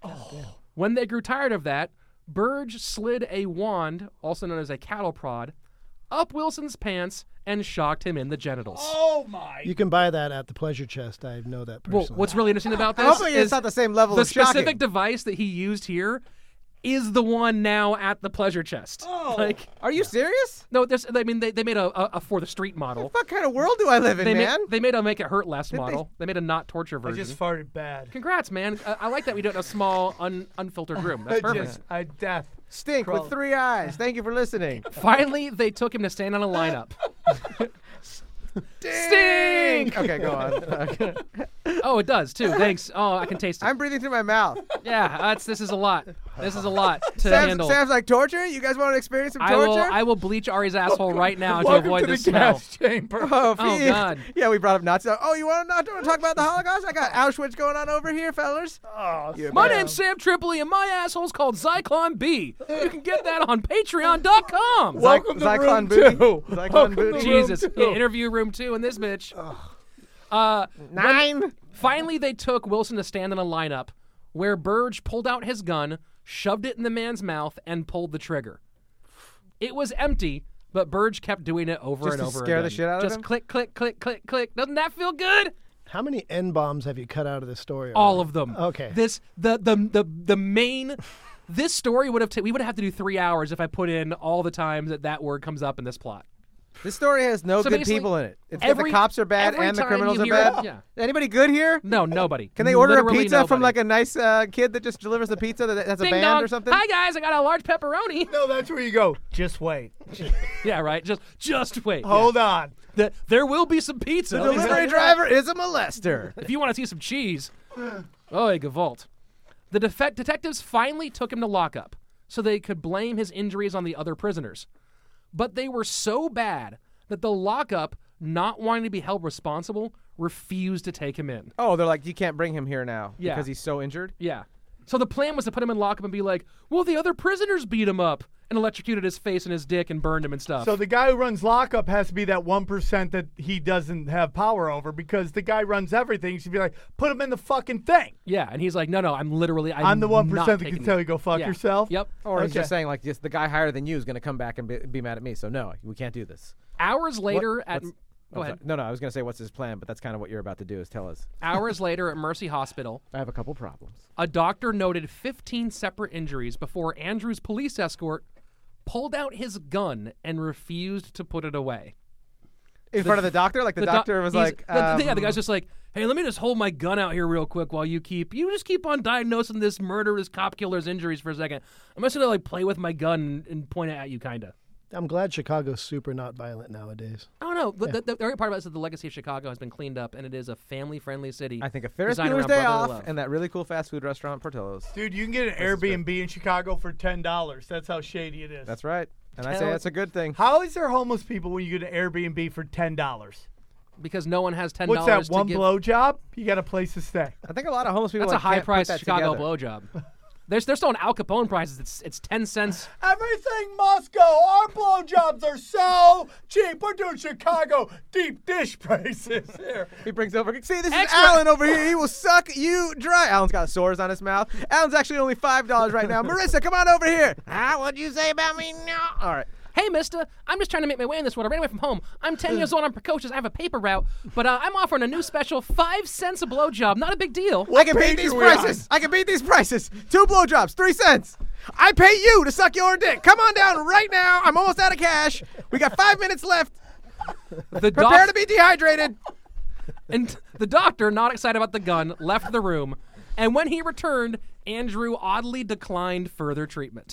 When they grew tired of that, Burge slid a wand, also known as a cattle prod, up Wilson's pants and shocked him in the genitals. Oh my. You can buy that at the Pleasure Chest. I know that Well, personally. what's really interesting about this Hopefully is it's not the same level the of shocking. specific device that he used here is the one now at the Pleasure Chest. Oh. Like, Are you serious? no, they made a for the street model. What kind of world do I live in, They man? made a make it hurt less they- model. They made a not torture I version. just farted bad. Congrats, man! I like that we do it in a small, unfiltered room. That's perfect. Death. Stink Crawl. with 3 eyes. Thank you for listening. Finally, they took him to stand on a lineup. Stink! Okay, go on. Oh, it does too. Thanks. Oh, I can taste it. I'm breathing through my mouth. Yeah, this is a lot. This is a lot to handle. Sam's like, torture? You guys want to experience some torture? I will bleach Ari's asshole right now to Welcome avoid to this the smell. gas chamber. Oh, Oh, Pete. God. Yeah, we brought up Nazis. Oh, you want to talk about the Holocaust? I got Auschwitz going on over here, fellas. Oh, My name's Sam Tripoli, and my asshole's called Zyklon B. You can get that on Patreon.com. Welcome to Zyklon room booty. 2. Zyklon Welcome booty. to room Jesus. 2. Yeah, interview room 2 in this bitch. 9. Finally, they took Wilson to stand in a lineup where Burge pulled out his gun, shoved it in the man's mouth, and pulled the trigger. It was empty, but Burge kept doing it over Just and to over scare again. the shit out of Just him? click, click, click, click, click. Doesn't that feel good? How many N-bombs have you cut out of this story? All already? of them. Okay. The main This story would have we would have to do 3 hours if I put in all the times that word comes up in this plot. This story has no So good basically, people in it. It's that the cops are bad every and the time criminals you are hear bad. it- yeah. Anybody good here? No, nobody. Can they order Literally a pizza from nobody. like a nice kid that just delivers the pizza that has a Ding band dong. or something? Hi guys, I got a large pepperoni. No, that's where you go. Just wait. Yeah, right. Just wait. Hold on. There will be some pizza. The delivery driver is a molester. If you want to see some cheese, oh, Gavolt. The detectives finally took him to lockup so they could blame his injuries on the other prisoners. But they were so bad that the lockup, not wanting to be held responsible, refused to take him in. Oh, they're like, you can't bring him here now Yeah. because he's so injured? Yeah. So the plan was to put him in lockup and be like, well, the other prisoners beat him up and electrocuted his face and his dick and burned him and stuff. So the guy who runs lockup has to be that 1% that he doesn't have power over, because the guy runs everything. He should be like, put him in the fucking thing. yeah, and he's like, no, I'm literally, I'm the 1% not that taking can tell it." you go fuck Yeah. yourself. Yep. Or he's Okay. just saying, like, just the guy higher than you is going to come back and be mad at me. So, no, we can't do this. Hours later What- at... what's- Go ahead. No, I was going to say what's his plan, but that's kind of what you're about to do is tell us. Hours later at Mercy Hospital, I have a couple problems. a doctor noted 15 separate injuries before Andrew's police escort pulled out his gun and refused to put it away. In front of the doctor? Like the doctor was like... the guy's just like, hey, let me just hold my gun out here real quick while you just keep on diagnosing this murderous cop killer's injuries for a second. I'm just gonna like play with my gun and point it at you, kinda. I'm glad Chicago's super not violent nowadays. I don't know. The great part about this is that the legacy of Chicago has been cleaned up, and it is a family-friendly city. I think a Ferris designed Bueller's around Day brotherly Off love. and that really cool fast food restaurant, Portillo's. Dude, you can get an Airbnb in Chicago for $10. That's how shady it is. That's right. And I say that's a good thing. How is there homeless people when you get an Airbnb for $10? Because no one has $10 What's that, to one give. blowjob? You got a place to stay. I think a lot of homeless people That's a like, can't put high-priced that Chicago together. blowjob. They're still on Al Capone prices. It's 10 cents. Everything must go. Our blowjobs are so cheap. We're doing Chicago deep dish prices here. He brings over. See, this is Extra. Alan over here. He will suck you dry. Alan's got sores on his mouth. Alan's actually only $5 right now. Marissa, come on over here. What'd you say about me? No. All right. Hey, mister, I'm just trying to make my way in this world. I ran away from home. I'm 10 years old. I'm precocious. I have a paper route. But I'm offering a new special 5 cents a blowjob. Not a big deal. I can beat page these are we on? prices. I can beat these prices. 2 blowjobs, 3 cents. I pay you to suck your dick. Come on down right now. I'm almost out of cash. We got 5 minutes left. The Prepare to be dehydrated. And the doctor, not excited about the gun, left the room. And when he returned, Andrew oddly declined further treatment.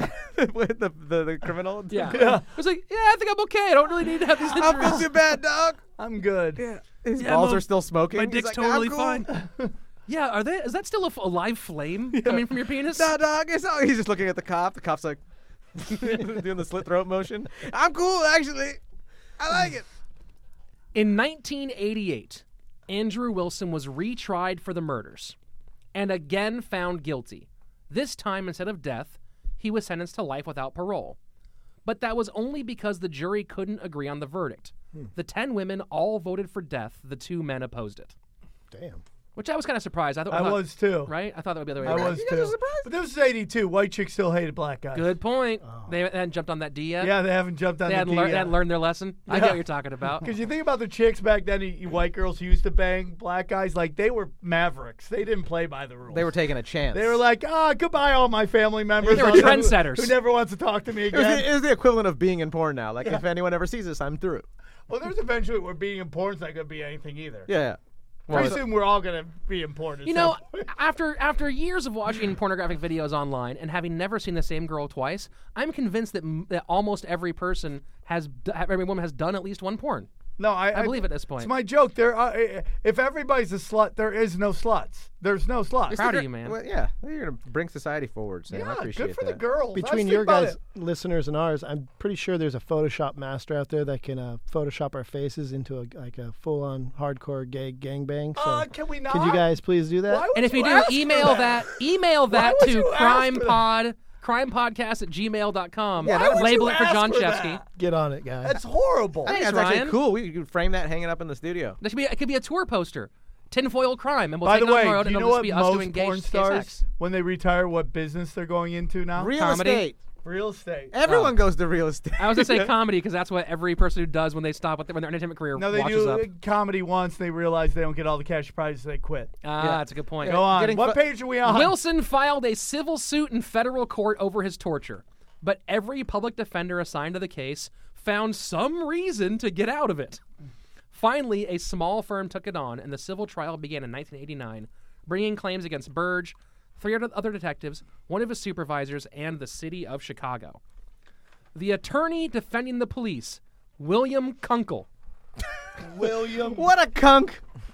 With the criminal. Yeah. I was like, yeah, I think I'm okay. I don't really need to have these I feel injuries. too bad, dog. I'm good. His Yeah, balls Mom, are still smoking. My He's dick's like, totally "I'm cool." fine. Yeah, is that still a live flame coming from your penis? Nah, dog. He's just looking at the cop. The cop's like doing the slit throat motion. I'm cool, actually. I like it. In 1988, Andrew Wilson was retried for the murders and again found guilty. This time, instead of death, he was sentenced to life without parole. But that was only because the jury couldn't agree on the verdict. The 10 women all voted for death. The 2 men opposed it. Damn. Which I was kind of surprised. I thought was too. Right? I thought that would be the other I way around. was too. But this was 82. White chicks still hated black guys. Good point. They hadn't jumped on that D yet. Yeah, they haven't jumped on They hadn't, the they hadn't learned their lesson. I get what you're talking about. Because you think about the chicks back then, you white girls who used to bang black guys, like they were mavericks. They didn't play by the rules. They were taking a chance. They were like, goodbye, all my family members. They were who- trendsetters. Who never wants to talk to me It was, again. it was the equivalent of being in porn now. Like, if anyone ever sees us, I'm through. Well, there's eventually where being in porn's not going to be anything either. Yeah. Pretty soon we're all going to be in porn. at You some know, point. after years of watching pornographic videos online and having never seen the same girl twice, I'm convinced that almost every woman has done at least one porn. No, I believe at this point. It's my joke. There, if everybody's a slut, there is no sluts. There's no sluts. Proud of you, man. Well, yeah. You're going to bring society forward, Sam. I Yeah, appreciate good for that. the girls. I Between think your about guys' it. listeners and ours, I'm pretty sure there's a Photoshop master out there that can Photoshop our faces into a full-on hardcore gay gangbang. So Can we not? could you guys please do that? Why would And if you do, ask for email that would to you ask for that? crimepodcast@gmail.com. Why would Label you it for ask John for Chevsky. that? Get on it, guys. That's horrible. I think Thanks, that's actually Ryan. cool. We could frame that hanging up in the studio. It could be a tour poster. Tinfoil crime, and we'll By take the it way, on the road, do and you it'll know just what be us doing most gay porn gay stars, sex. when they retire, what business they're going into now? Real Comedy? estate. Real estate. Everyone goes to real estate. I was gonna say comedy because that's what every person who does when they stop when their entertainment career No, they washes do up. comedy once. They realize they don't get all the cash prizes. They quit. That's a good point. Go on. Getting What page are we on? Wilson filed a civil suit in federal court over his torture, but every public defender assigned to the case found some reason to get out of it. Finally, a small firm took it on, and the civil trial began in 1989, bringing claims against Burge, 3 other detectives, one of his supervisors, and the city of Chicago. The attorney defending the police, William Kunkel, What a cunk.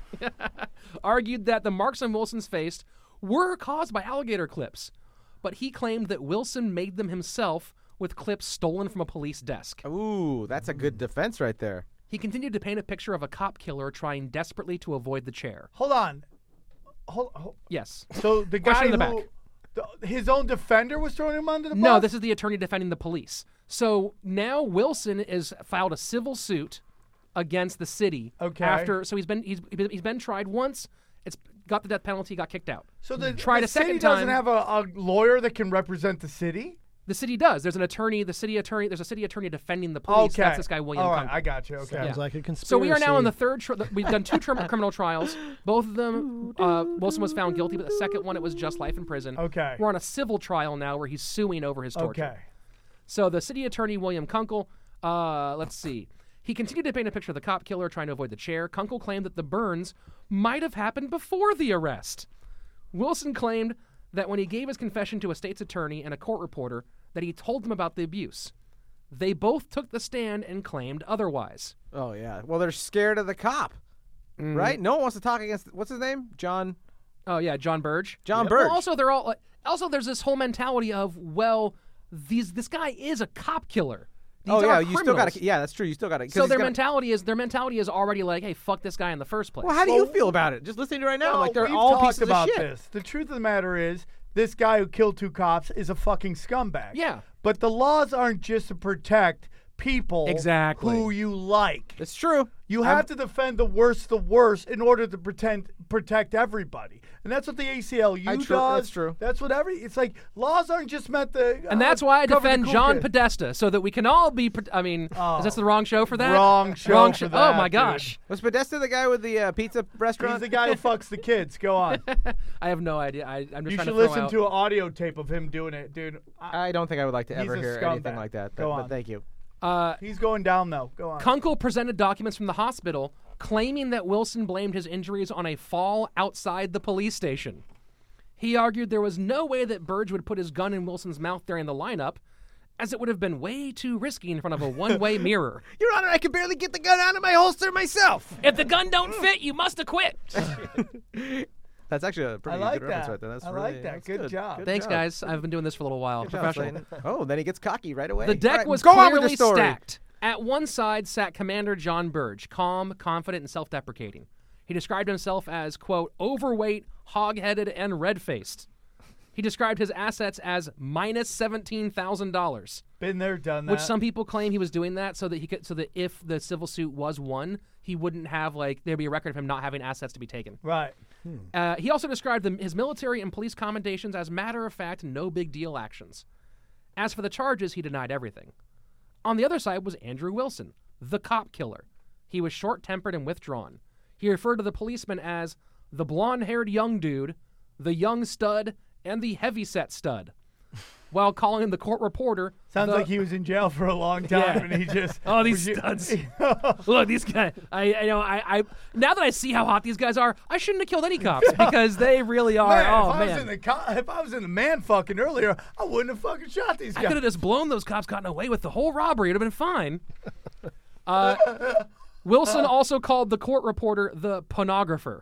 argued that the marks on Wilson's face were caused by alligator clips, but he claimed that Wilson made them himself with clips stolen from a police desk. Ooh, that's a good defense right there. He continued to paint a picture of a cop killer trying desperately to avoid the chair. Hold on. Hold. Yes. So the Question guy in the who, back. his own defender was throwing him under the bus? No, this is the attorney defending the police. So now Wilson is filed a civil suit against the city. Okay. So he's been tried once. It's got the death penalty. Got kicked out. So the tried a city second doesn't time. have a lawyer that can represent the city? The city does. There's an attorney. There's a city attorney defending the police. Okay. That's this guy William All right, Kunkel. I got you. Okay. Sounds like a conspiracy. So we are now in the third. We've done 2 criminal trials. Both of them, Wilson was found guilty, but the second one it was just life in prison. Okay. We're on a civil trial now where he's suing over his torture. Okay. So the city attorney William Kunkel, let's see. He continued to paint a picture of the cop killer trying to avoid the chair. Kunkel claimed that the burns might have happened before the arrest. Wilson claimed that when he gave his confession to a state's attorney and a court reporter, that he told them about the abuse. They both took the stand and claimed otherwise. Oh, yeah. Well, they're scared of the cop, right? No one wants to talk against, what's his name? John Oh yeah, John Burge. Burge. Well, also, they're all. Also, there's this whole mentality of, well, this guy is a cop killer. These are you still got criminals. to. Yeah, that's true. You still got to. So their mentality is already like, hey, fuck this guy in the first place. Well, how do you feel about it? Just listening to it right now, Well, like they're we've all talked pieces about of shit. this. The truth of the matter is, this guy who killed 2 cops is a fucking scumbag. Yeah. But the laws aren't just to protect people Exactly. who you like. It's true. You have to defend the worst in order to protect everybody. And that's what the ACLU does. That's true. That's what it's like, laws aren't just meant to And that's why I cover the defend cool John kid. Podesta, so that we can all be. Is this the wrong show for that? Wrong show Wrong for show. that, Oh my dude. gosh, Was Podesta the guy with the pizza restaurant? He's the guy who fucks the kids. Go on. I have no idea. I'm just You trying should to throw listen out. to an audio tape of him doing it, dude. I don't think I would like to He's ever a hear scumbag. anything like that. Go But on. thank you. He's going down, though. Go on. Kunkel presented documents from the hospital claiming that Wilson blamed his injuries on a fall outside the police station. He argued there was no way that Burge would put his gun in Wilson's mouth during the lineup, as it would have been way too risky in front of a one-way mirror. Your Honor, I can barely get the gun out of my holster myself. If the gun don't fit, you must have quit. That's actually a pretty I like good reference that. right there. That's I really, like that. that's Good job. Thanks, job. guys. I've been doing this for a little while. Good job, Professional. Slayton. Oh, then he gets cocky right away. The deck All right, was go on with clearly the story. stacked. At one side sat Commander John Burge, calm, confident, and self-deprecating. He described himself as, quote, overweight, hog-headed, and red-faced. He described his assets as minus $17,000, Been there, done that. which some people claim he was doing that so that if the civil suit was won, he wouldn't have there'd be a record of him not having assets to be taken. Right. He also described his military and police commendations as matter-of-fact, no big deal actions. As for the charges, he denied everything. On the other side was Andrew Wilson, the cop killer. He was short-tempered and withdrawn. He referred to the policeman as the blonde-haired young dude, the young stud, and the heavyset stud, while calling the court reporter. Sounds like he was in jail for a long time, and he just. Oh, these studs! Look, these guys. I now that I see how hot these guys are, I shouldn't have killed any cops because they really are. Man, if I was in the man fucking earlier, I wouldn't have fucking shot these I guys. could have just blown those cops, gotten away with the whole robbery. It'd have been fine. Wilson also called the court reporter the pornographer.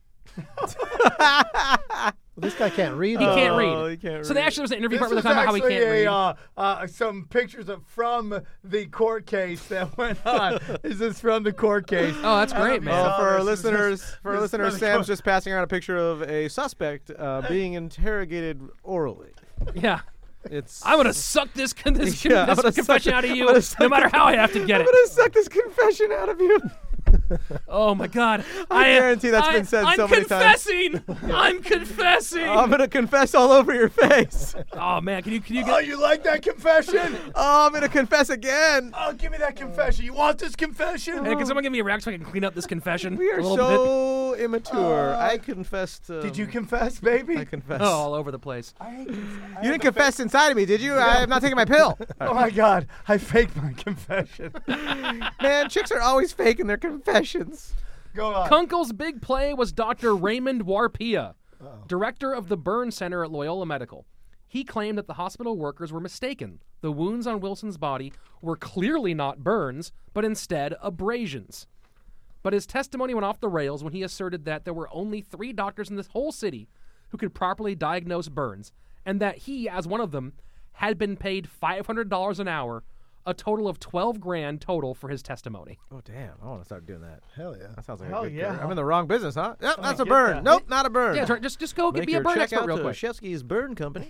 This guy can't read. He though. can't read. he can't so read. actually, there was an interview This part where was they talking about how he actually can't read. some pictures from the court case that went on. Is this from the court case? Oh, that's great, man. Oh, for our This is listeners, from the Sam's court. just passing around a picture of a suspect being interrogated orally. Yeah. It's I'm gonna suck this I'm gonna confession suck out of it- you, I'm gonna suck no matter how I have to get I'm it. gonna suck this confession out of you. Oh my God! I guarantee that's been said so many times. I'm confessing. I'm gonna confess all over your face. Oh man, can you Oh, you like that confession? Oh, I'm gonna confess again. Oh, give me that confession. You want this confession? Hey, can someone give me a rack so I can clean up this confession? We are a little bit? so immature. I confessed. Did you confess, baby? I confessed. Oh, all over the place. You didn't confess inside of me, did you? I'm not taking my pill. Oh my God, I faked my confession. Man, chicks are always faking their confessions. Go on. Kunkel's big play was Dr. Raymond Warpia, director of the burn center at Loyola Medical. He claimed that the hospital workers were mistaken. The wounds on Wilson's body were clearly not burns, but instead abrasions. But his testimony went off the rails when he asserted that there were only 3 doctors in this whole city who could properly diagnose burns, and that he, as one of them, had been paid $500 an hour, a total of $12,000 total for his testimony. Oh, damn. I want to start doing that. Hell yeah. That sounds like Hell a good yeah. career. I'm in the wrong business, huh? Yep, that's a get burn. that. Nope, not a burn. Yeah, just go Make be a your burn check expert out real to quick. Shevsky's Burn Company.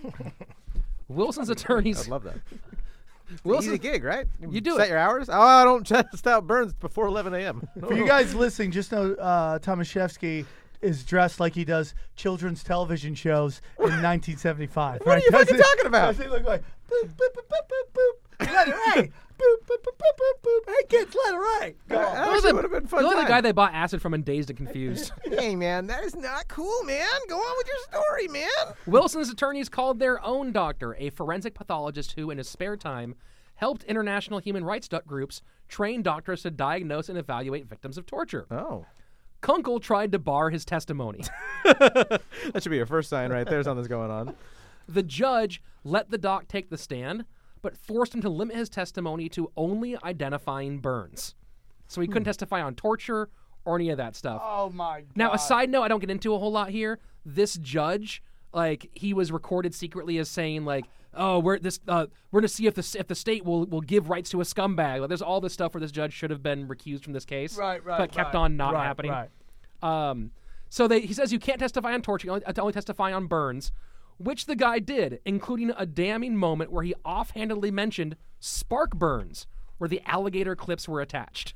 Wilson's attorneys. I love that. Wilson- Easy gig, right? You do set it. your hours. Oh, I don't test out burns before 11 a.m. For you guys listening, just know Tomaszewski is dressed like he does children's television shows in 1975. What are you fucking talking about? Does he look like boop, boop, boop, boop, boop, boop, letter A, boop, boop, boop, boop, boop, boop. Hey kids, letter A. Go on. That actually would have been fun. You're like the time. guy they bought acid from in Dazed and Confused. Hey, man, that is not cool, man. Go on with your story, man. Wilson's attorneys called their own doctor, a forensic pathologist who, in his spare time, helped international human rights groups train doctors to diagnose and evaluate victims of torture. Oh. Kunkel tried to bar his testimony. That should be your first sign right there. Something's going on. The judge let the doc take the stand, but forced him to limit his testimony to only identifying burns. So he couldn't testify on torture or any of that stuff. Oh my God. Now, a side note, I don't get into a whole lot here. This judge, like, he was recorded secretly as saying, like, "Oh, we're gonna see if the state will give rights to a scumbag." Like, there's all this stuff where this judge should have been recused from this case, but kept on not happening. Right. So he says you can't testify on torture, you only testify on burns, which the guy did, including a damning moment where he offhandedly mentioned spark burns, where the alligator clips were attached.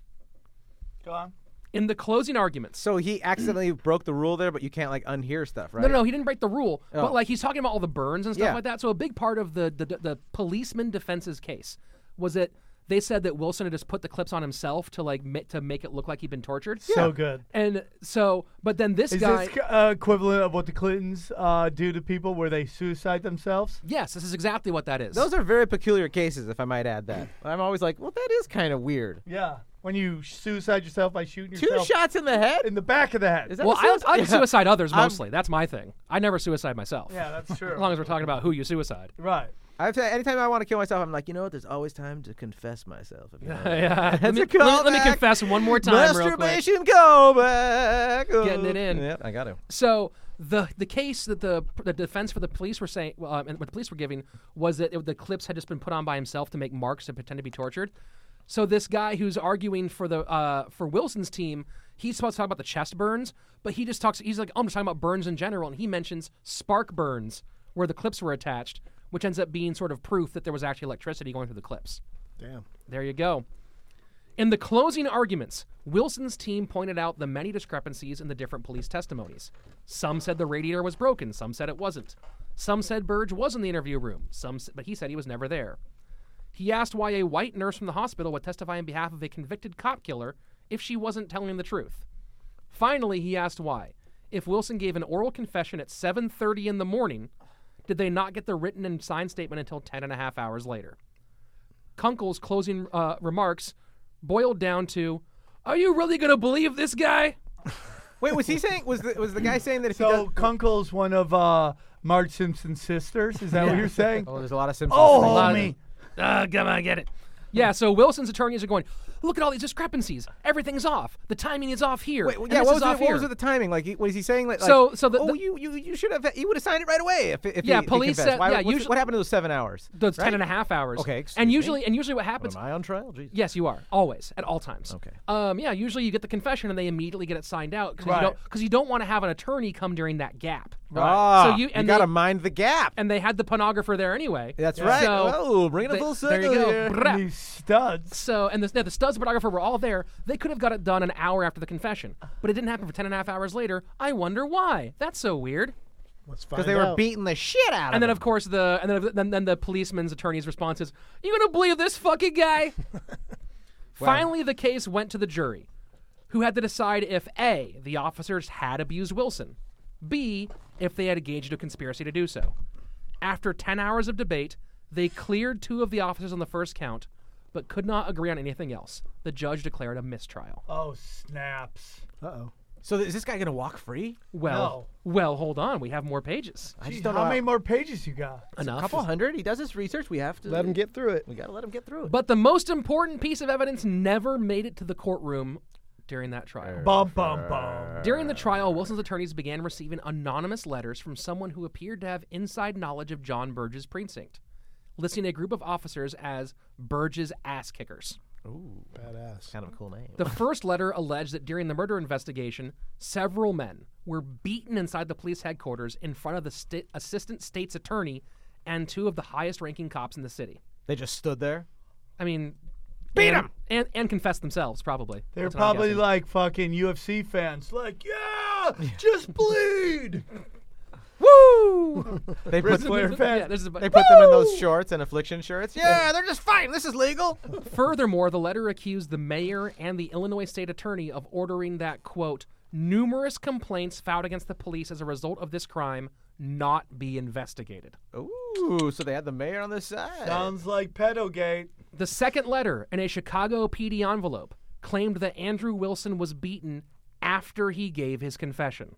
Go on. In the closing arguments. So he accidentally broke the rule there, but you can't, like, unhear stuff, right? No, he didn't break the rule. Oh. But, like, he's talking about all the burns and stuff Yeah. like that. So a big part of the policeman defense's case was that they said that Wilson had just put the clips on himself to, like, to make it look like he'd been tortured. So good. And so, but then this Is guy... this equivalent of what the Clintons do to people where they suicide themselves? Yes, this is exactly what that is. Those are very peculiar cases, if I might add that. I'm always like, well, that is kind of weird. Yeah. When you suicide yourself by shooting 2 yourself shots in the head? in the back of the head. Is that well, a I suicide? suicide others mostly. That's my thing. I never suicide myself. Yeah, that's true. As long as we're talking about who you suicide. Right. Anytime I want to kill myself, I'm like, you know what? There's always time to confess myself. If you know what I mean. Yeah. That's let me a callback. confess one more time real quick. Masturbation callback. Getting it in. Yep, I got to. So the case that the defense for the police were saying, and what the police were giving, was that the clips had just been put on by himself to make marks and pretend to be tortured. So this guy who's arguing for for Wilson's team, he's supposed to talk about the chest burns, but he just talks. He's like, I'm just talking about burns in general, and he mentions spark burns where the clips were attached, which ends up being sort of proof that there was actually electricity going through the clips. Damn. There you go. In the closing arguments, Wilson's team pointed out the many discrepancies in the different police testimonies. Some said the radiator was broken, some said it wasn't. Some said Burge was in the interview room, but he said he was never there. He asked why a white nurse from the hospital would testify on behalf of a convicted cop killer if she wasn't telling the truth. Finally, he asked why, if Wilson gave an oral confession at 7:30 in the morning, did they not get the written and signed statement until 10 and a half hours later? Kunkel's closing remarks boiled down to, "Are you really going to believe this guy?" Wait, was he saying? Was the guy saying that if he So does? Kunkel's one of Marge Simpson's sisters. Is that what you're saying? Oh, there's a lot of Simpsons. Oh, lot of- homie. Come on, get it. Yeah, so Wilson's attorneys are going, look at all these discrepancies. Everything's off. The timing is off here. Wait, and yeah, this what is was, off what here. was with the timing? Like, was he saying like? So you should have. You would have signed it right away if Yeah, he police confessed. said- Why, yeah, what happened to those 7 hours? Those right? 10 and a half hours. Okay, excuse and me. usually what happens? Am I on trial? Jesus. Yes, you are. Always. At all times. Okay. Yeah, usually you get the confession and they immediately get it signed out because Right. you don't want to have an attorney come during that gap. Ah, So you gotta mind the gap. And they had the pornographer there anyway. That's right. So oh, bring it a full there circle you go. here. Brah. These studs. So, and the studs judge and photographer were all there, they could have got it done an hour after the confession. But it didn't happen for 10.5 hours later. I wonder why. That's so weird. Let's find Because they were out. beating the shit out of And then, him. of course, then the policeman's attorney's response is, "You gonna believe this fucking guy?" Finally, the case went to the jury, who had to decide if A, the officers had abused Wilson, B, if they had engaged in a conspiracy to do so. After 10 hours of debate, they cleared 2 of the officers on the first count, but could not agree on anything else. The judge declared a mistrial. Oh, snaps. Uh-oh. So is this guy going to walk free? Well, hold on. We have more pages. I just Jeez, don't know. how many more pages you got? Enough. A couple hundred. He does his research. We have to Let him get through it. We got to let him get through it. But the most important piece of evidence never made it to the courtroom during that trial. Bum, bum, bum. During the trial, Wilson's attorneys began receiving anonymous letters from someone who appeared to have inside knowledge of John Burge's precinct, listing a group of officers as Burge's ass kickers. Ooh, Badass. kind of a cool name. The first letter alleged that during the murder investigation, several men were beaten inside the police headquarters in front of the assistant state's attorney and 2 of the highest-ranking cops in the city. They just stood there. I mean, Beat 'em! and confessed themselves, probably. They're That's what I'm probably guessing. like fucking UFC fans. Like, yeah, just bleed. Woo! They Ric put, Flair fans. Yeah, this is they put them in those shorts and affliction shirts. Yeah, they're just fine. This is legal. Furthermore, the letter accused the mayor and the Illinois state attorney of ordering that, quote, numerous complaints filed against the police as a result of this crime not be investigated. Ooh, so they had the mayor on this side. Sounds like pedogate. The second letter, in a Chicago PD envelope, claimed that Andrew Wilson was beaten after he gave his confession.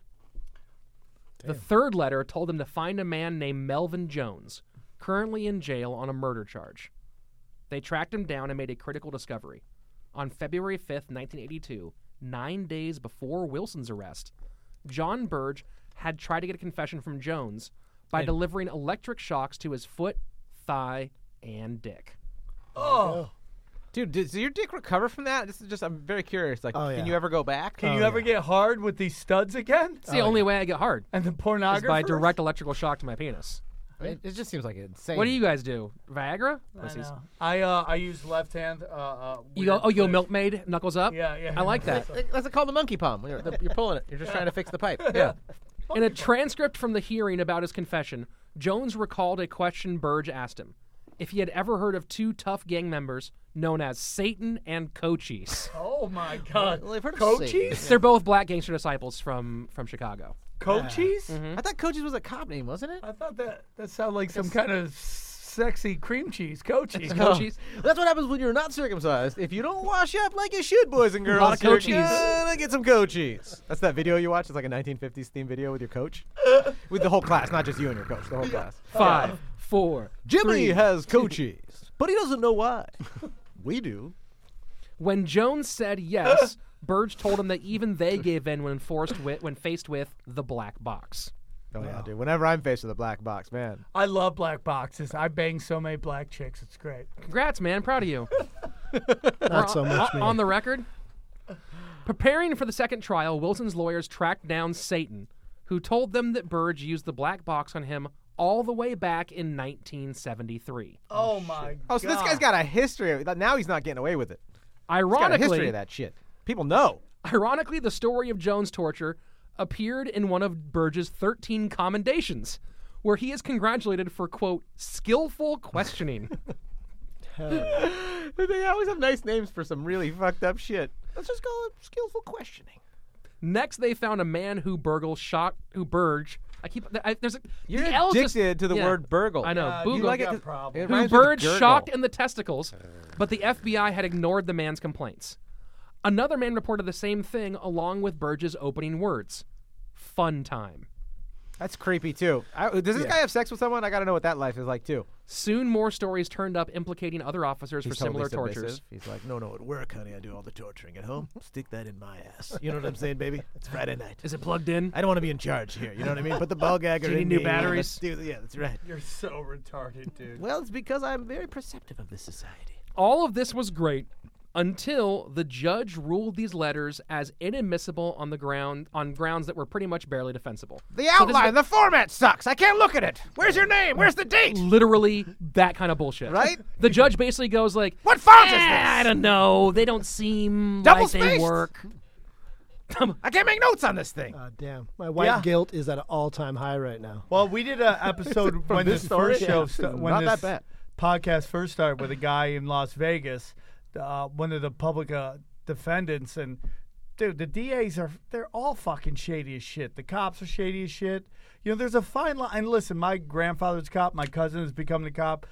The third letter told him to find a man named Melvin Jones, currently in jail on a murder charge. They tracked him down and made a critical discovery. On February 5th, 1982, 9 days before Wilson's arrest, John Burge had tried to get a confession from Jones by delivering electric shocks to his foot, thigh, and dick. Oh, Dude, does your dick recover from that? This is just, I'm very curious. Like, Oh, yeah. can you ever go back? can you ever get hard with these studs again? It's the only way I get hard, And the is pornography? by direct electrical shock to my penis. It just seems like insane. What do you guys do? Viagra? I Pussies. know. I use left hand. You go, weird yo, twist. milkmaid, knuckles up? Yeah, yeah. I like that. That's called the monkey palm. You're pulling it. You're just trying to fix the pipe. Yeah. In a transcript from the hearing about his confession, Jones recalled a question Burge asked him. If he had ever heard of 2 tough gang members known as Satan and Cochise. Oh my God. Well, I've heard of Cochise? They're both black gangster disciples from Chicago. Cochise? I thought Cochise was a cop name, wasn't it? I thought that sounded like some kind of sexy cream cheese. Cochise. Cochise. That's what happens when you're not circumcised. If you don't wash up like you should, boys and girls, lot of you're Cochise. gonna get some Cochise. That's that video you watch. It's like a 1950s theme video with your coach. With the whole class, not just you and your coach, the whole class. 5, 4, Jimmy 3. has Cochise, but he doesn't know why. We do. When Jones said yes, Burge told him that even they gave in when faced with the black box. Oh yeah, dude. Whenever I'm faced with a black box, man. I love black boxes. I bang so many black chicks. It's great. Congrats, man. Proud of you. Not so much me. On the record, preparing for the second trial, Wilson's lawyers tracked down Satan, who told them that Burge used the black box on him all the way back in 1973. Oh my God. Oh, so this guy's got a history of it. Now he's not getting away with it. He's got a Ironically, history of that shit. People know. Ironically, the story of Jones' torture appeared in one of Burge's 13 commendations, where he is congratulated for, quote, skillful questioning. They always have nice names for some really fucked up shit. Let's just call it skillful questioning. Next, they found a man who Burge. You're the L's just- addicted to the yeah. word burgle. I know. you Boogle. like it got 'cause problems. it Who rhymes with Burge gurgle. shocked in the testicles, but the FBI had ignored the man's complaints. Another man reported the same thing along with Burge's opening words. Fun time. That's creepy too. Does this guy have sex with someone? I gotta know what that life is like too. Soon more stories turned up implicating other officers He's for similar totally tortures. submissive. He's like, no, at work, honey, I do all the torturing. At home, stick that in my ass. You know what I'm saying, baby? It's Friday night. Is it plugged in? I don't want to be in charge here. You know what I mean? Put the ball gagger Do you in need new me. batteries? Yeah, that's right. You're so retarded, dude. Well, it's because I'm very perceptive of this society. All of this was great until the judge ruled these letters as inadmissible on grounds that were pretty much barely defensible. The So this is outline, the format sucks. I can't look at it. Where's your name? Where's the date? literally that kind of bullshit. Right? The judge basically goes like, What font is this? I don't know. They don't seem Double like they spaced? work. I can't make notes on this thing. Damn. My white guilt is at an all-time high right now. Well, we did an episode when this this story? first show, Yeah. when Not this that bad. podcast first started with a guy in Las Vegas, one of the public defendants, and dude, the DAs they're all fucking shady as shit. The cops are shady as shit. You know, there's a fine line. And listen, my grandfather's a cop. My cousin has become the cop.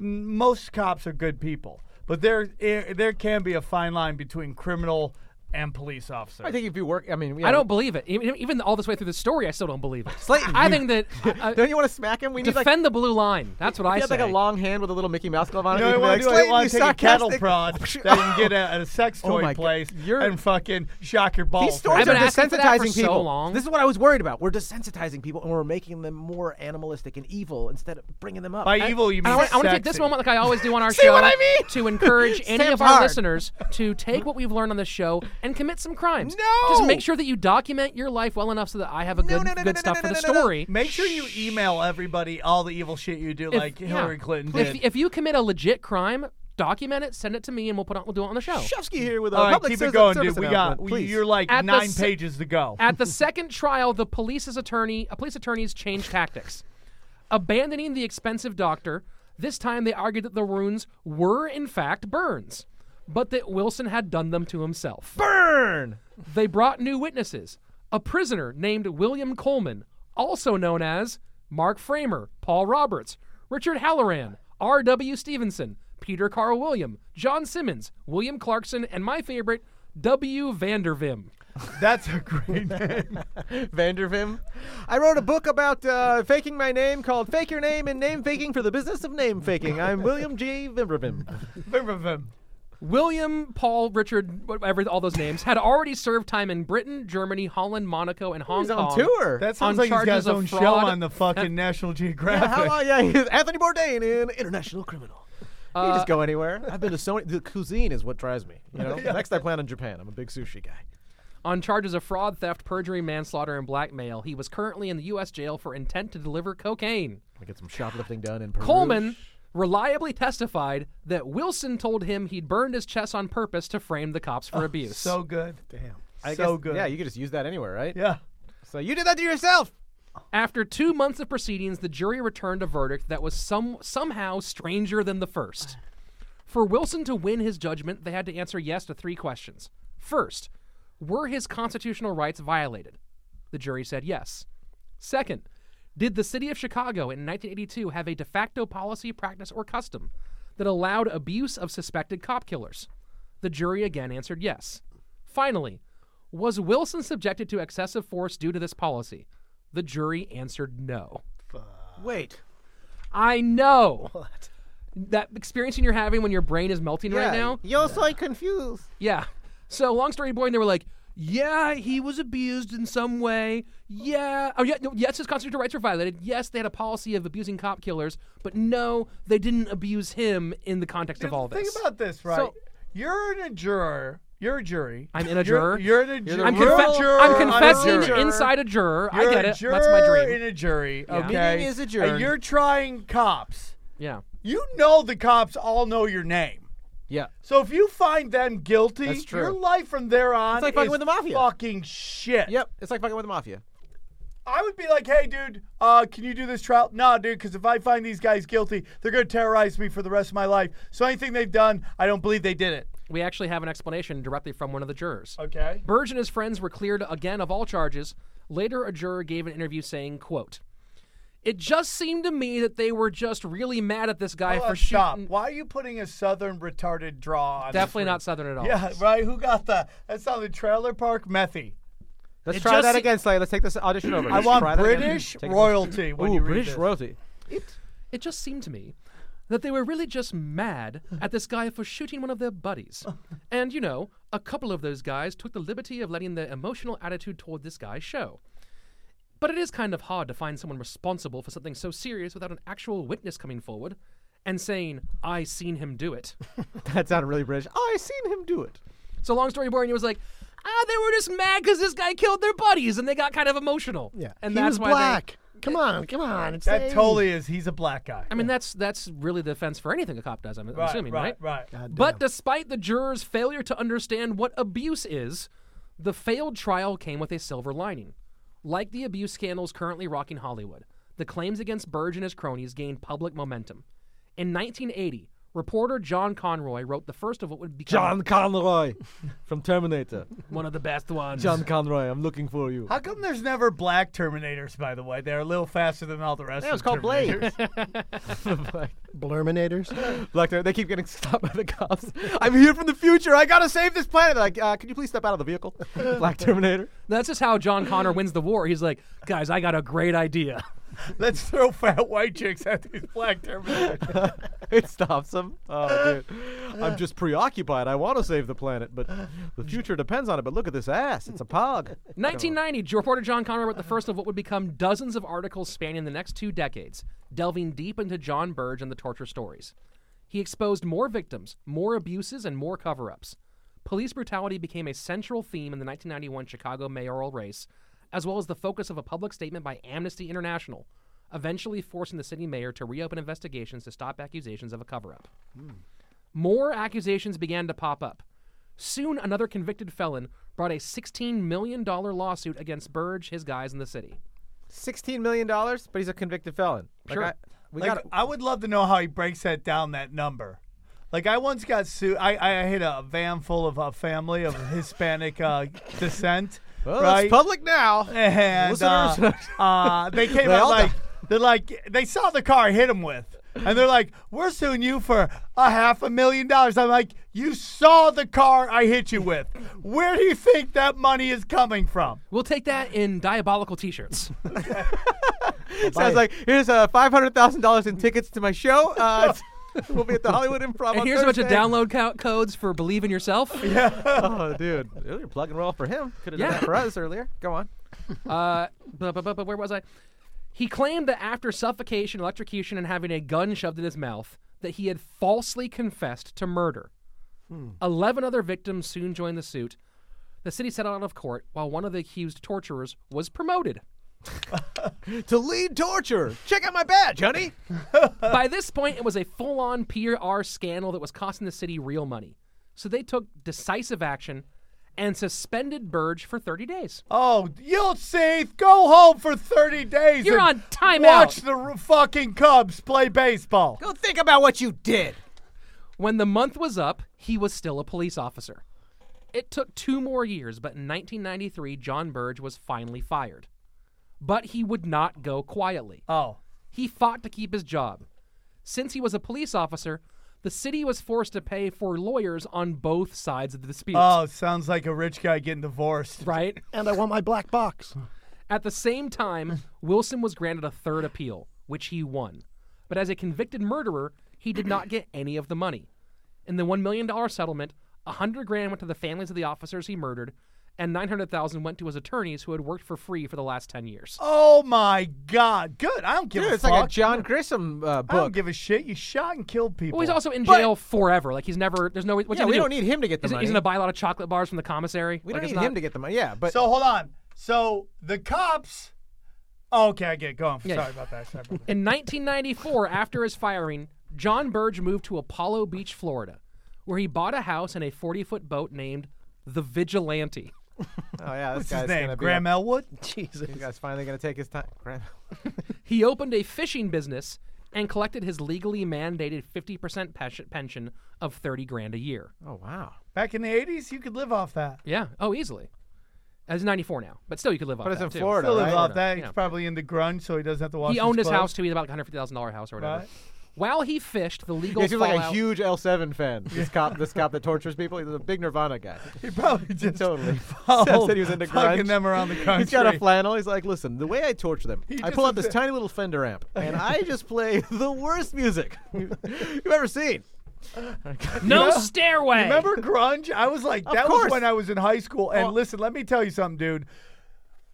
Most cops are good people, but there can be a fine line between criminal and police officer. I think if you work, I mean, I don't believe it. Even all this way through the story, I still don't believe it. Slayton, I think that don't you want to smack him? We need defend the blue line. That's what I you have say. like a long hand with a little Mickey Mouse glove on You it. know You what I can be want to do? I like, want to "Slayton, take a cattle sarcastic." prod that you can get at a sex Oh toy my place God. and fucking shock your balls. These stories I've are been asking for that for desensitizing so people. long. This is what I was worried about. We're desensitizing people, and we're making them more animalistic and evil instead of bringing them up. By evil, you mean I want to take this sexy. moment, like I always do on our See show, what I mean? to encourage any Sam's of our hard. listeners to take what we've learned on this show and commit some crimes. No! Just make sure that you document your life well enough so that I have a good stuff for the story. Make sure you email everybody all the evil shit you do, like Hillary Clinton did. If you commit a legit crime, document it, send it to me, and we'll do it on the show. Shevsky here with a all right, public keep service it going, service dude. announcement, please. You're like At the 9 se- pages to go. At the second trial, the police attorneys changed tactics. Abandoning the expensive doctor, this time they argued that the wounds were in fact burns, but that Wilson had done them to himself. Burn! They brought new witnesses. A prisoner named William Coleman, also known as Mark Framer, Paul Roberts, Richard Halloran, R.W. Stevenson, Peter Carl William, John Simmons, William Clarkson, and my favorite, W. Vandervim. That's a great name. Vandervim. I wrote a book about faking my name called Fake Your Name and Name Faking for the Business of Name Faking. I'm William G. Vandervim. William, Paul, Richard, whatever, all those names, had already served time in Britain, Germany, Holland, Monaco, and Hong He's Kong. on tour. That sounds on like he's got charges his of own show fraud. on the fucking National Geographic. He's Anthony Bourdain in International Criminal. He can just go anywhere. I've been to so many. The cuisine is what drives me. You know. Next, I plan on Japan. I'm a big sushi guy. On charges of fraud, theft, perjury, manslaughter, and blackmail, he was currently in the U.S. jail for intent to deliver cocaine. I get some shoplifting done in Peru. Coleman reliably testified that Wilson told him he'd burned his chest on purpose to frame the cops for abuse. So good. Damn. I so guess, good. Yeah, you could just use that anywhere, right? Yeah. So you did that to yourself. After 2 months of proceedings, the jury returned a verdict that was somehow stranger than the first. For Wilson to win his judgment, they had to answer yes to 3 questions. First, were his constitutional rights violated? The jury said yes. Second, did the city of Chicago in 1982 have a de facto policy, practice, or custom that allowed abuse of suspected cop killers? The jury again answered yes. Finally, was Wilson subjected to excessive force due to this policy? The jury answered no. Wait. I know. What? That experience you're having when your brain is melting right now? You're so confused. Yeah. So, long story boy, and they were like, yeah, he was abused in some way. Yeah. Oh, yeah. No, yes, his constitutional rights were violated. Yes, they had a policy of abusing cop killers. But no, they didn't abuse him in the context of all this. Think about this, right? So- You're a juror. You're a jury. I'm in a juror. You're in a jury. I'm, You're a juror I'm on a confessing jury. inside a juror. You're I get a it. juror That's my dream. in a jury. Yeah. Okay. Meeting is adjourned. And you're trying cops. Yeah. You know the cops all know your name. Yeah. So if you find them guilty, That's true. your life from there on It's like fucking is with the mafia. fucking shit. Yep. It's like fucking with the mafia. I would be like, hey, dude, can you do this trial? No, dude, because if I find these guys guilty, they're going to terrorize me for the rest of my life. So anything they've done, I don't believe they did it. We actually have an explanation directly from one of the jurors. Okay. Burge and his friends were cleared again of all charges. Later, a juror gave an interview saying, quote, "It just seemed to me that they were just really mad at this guy for Stop. shooting." Why are you putting a southern retarded draw on Definitely this not Southern at all. Yeah, right? Who got that? That sounded Trailer Park Methy. Let's It try just that se- again, Slay. Let's take this audition over. I Let's want try that again. British Take it. royalty when Ooh, you read British this. royalty. It just seemed to me that they were really just mad at this guy for shooting one of their buddies. And, you know, a couple of those guys took the liberty of letting their emotional attitude toward this guy show. But it is kind of hard to find someone responsible for something so serious without an actual witness coming forward. and saying, "I seen him do it." That sounded really British. I seen him do it. So long story short, and he was like, they were just mad because this guy killed their buddies, and they got kind of emotional. Yeah. And he that's was why black. Come on. It's That the 80s. totally is. He's a black guy. I mean, that's really the defense for anything a cop does. I'm assuming, right? Right. But despite the jurors' failure to understand what abuse is, the failed trial came with a silver lining. Like the abuse scandals currently rocking Hollywood, the claims against Burge and his cronies gained public momentum. In 1980, reporter John Conroy wrote the first of what would become John Conroy from Terminator. one of the best ones. John Conroy, I'm looking for you. How come there's never black Terminators, by the way? They're a little faster than all the rest It was of called Blade. Terminators. Blurminators. Black, they keep getting stopped by the cops. I'm here from the future. I gotta save this planet. They're like, could you please step out of the vehicle? Black Terminator. That's just how John Connor wins the war. He's like, guys, I got a great idea. Let's throw fat white chicks at these black Terminators. It stops them. Oh, dude. I'm just preoccupied. I want to save the planet, but the future depends on it. But look at this ass. It's a pog. 1990, reporter John Connor wrote the first of what would become dozens of articles spanning the next 2 decades, delving deep into John Burge and the torture stories. He exposed more victims, more abuses, and more cover-ups. Police brutality became a central theme in the 1991 Chicago mayoral race, as well as the focus of a public statement by Amnesty International, eventually forcing the city mayor to reopen investigations to stop accusations of a cover-up. More accusations began to pop up. Soon, another convicted felon brought a $16 million lawsuit against Burge, his guys in the city. $16 million, but he's a convicted felon. Sure. I would love to know how he breaks that down, that number. Like, I once got sued. I hit a van full of a family of Hispanic descent. Well, right? it's public now. And Listeners. they came They all out they saw the car I hit him with. And they're like, we're suing you for $500,000. I'm like, you saw the car I hit you with. Where do you think that money is coming from? We'll take that in diabolical T-shirts. Sounds like, here's $500,000 in tickets to my show. We'll be at the Hollywood Improv And on here's a bunch of Thursday. download codes for Believe in Yourself. Oh, dude. You're plugging roll for him. Could have done that for us earlier. Go on. But where was I? He claimed that after suffocation, electrocution, and having a gun shoved in his mouth, that he had falsely confessed to murder. 11 other victims soon joined the suit. The city settled out of court, while one of the accused torturers was promoted. To lead torture. Check out my badge, honey. By this point, it was a full-on PR scandal that was costing the city real money. So they took decisive action and suspended Burge for 30 days. Oh, you'll see. Go home for 30 days. You're and on timeout. Watch the fucking Cubs play baseball. Go think about what you did. When the month was up, he was still a police officer. It took 2 more years, but in 1993, John Burge was finally fired. But he would not go quietly. Oh. He fought to keep his job. Since he was a police officer, the city was forced to pay for lawyers on both sides of the dispute. Oh, sounds like a rich guy getting divorced. Right? And I want my black box. At the same time, Wilson was granted a third appeal, which he won. But as a convicted murderer, he did not get any of the money. In the $1 million settlement, $100,000 went to the families of the officers he murdered, and $900,000 went to his attorneys who had worked for free for the last 10 years. Oh, my God. Good. I don't give a fuck. It's like a John Grissom book. I don't give a shit. You shot and killed people. Well, he's also in jail forever. Like, he's never, there's no, what's Yeah, he we gonna don't do? need him to get the money. He's going to buy a lot of chocolate bars from the commissary. We Like, don't it's need not- him to get the money. Yeah, but So, hold on. So, the cops... Oh, okay, I get it. Go on. Yeah. Sorry about that. In 1994, after his firing, John Burge moved to Apollo Beach, Florida, where he bought a house and a 40-foot boat named the Vigilante. oh yeah, this What's guy's his name? gonna be Graham Elwood? Jesus. This guy's finally gonna take his time. Graham. He opened a fishing business and collected his legally mandated 50% pension of $30,000 a year. Oh wow. Back in the 80s, you could live off that. Yeah. Oh, easily. As 94 now, but still you could live off But it's that in too. Florida, Still live right? off that. Yeah. He's probably into grunge, so he doesn't have to wash He owned his clothes. house too. He had about like $150,000 house or whatever. Right. While he fished, the legal Yeah, he seems like a fallout- huge L7 fan. This cop that tortures people. He's a big Nirvana guy. He probably just Totally. followed Said he was into fucking grunge. them around the country. He's got a flannel. He's like, listen, the way I torture them, I just pull out this is- tiny little Fender amp, and I just play the worst music you've ever seen. No stairway. Remember grunge? I was like, that course. was when I was in high school. And listen, let me tell you something, dude.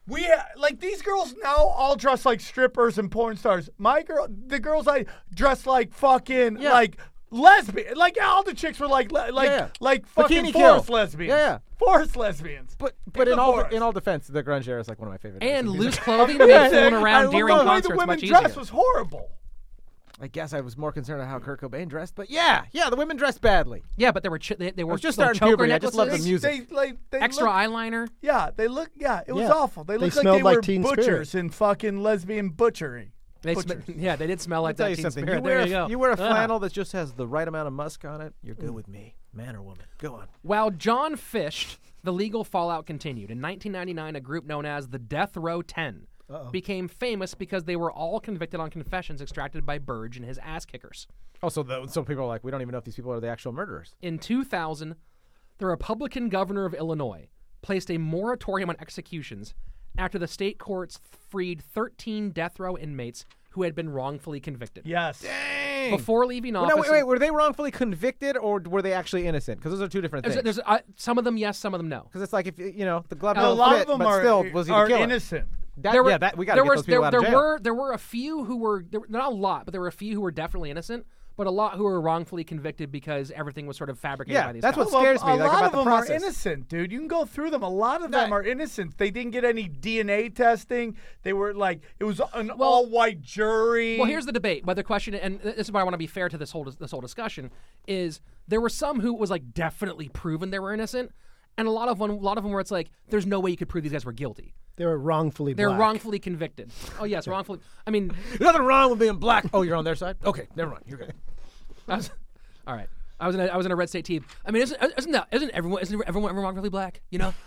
Like these girls now all dress like strippers and porn stars. The girls I dress like fucking like lesbian. Like all the chicks were like fucking Bikini forest Kill. lesbians. Yeah. Forest lesbians. But in all defense, the grunge era is like one of my favorite. And eras. loose clothing made fooling around during the way concerts the women much dress easier. was horrible. I guess I was more concerned about how Kurt Cobain dressed, but yeah, the women dressed badly. Yeah, but they were they were was just little starting choker puberty. I just love the necklaces, music. They extra look, eyeliner. Yeah, they look. Yeah, it was Yeah. awful. They looked like smelled they like were Teen butchers Spirit. in fucking lesbian butchery. They did smell like I'll tell that you Teen something. Spirit. You There you go. you wear a Ah. flannel that just has the right amount of musk on it. You're good with me, man or woman. Go on. While John fished, the legal fallout continued. In 1999, a group known as the Death Row 10 became famous because they were all convicted on confessions extracted by Burge and his ass kickers. Oh, so people are like, we don't even know if these people are the actual murderers. In 2000, the Republican governor of Illinois placed a moratorium on executions after the state courts freed 13 death row inmates who had been wrongfully convicted. Yes. Dang. Before leaving office, No, wait. Were they wrongfully convicted or were they actually innocent? Because those are two different things. there's some of them yes, some of them no. Because it's like if the glove A don't lot fit, of them but still was he the are killer? innocent. We got to get those people out of jail. There were a few who were not a lot, but there were a few who were definitely innocent, but a lot who were wrongfully convicted because everything was sort of fabricated by these that's guys. what scares me. A lot about of the them process. are innocent, dude. You can go through them. A lot of them are innocent. They didn't get any DNA testing. They were like, it was an all-white jury. Well, here's the debate. But the question, and this is why I want to be fair to this whole discussion, is there were some who it was like definitely proven they were innocent, and a lot of them where it's like there's no way you could prove these guys were guilty. They were wrongfully They're black. wrongfully convicted. Oh yes, wrongfully. I mean, There's nothing wrong with being black. Oh, you're on their side? Okay, never mind. You're good. all right. I was in a red state team. I mean, isn't everyone wrongfully black? You know.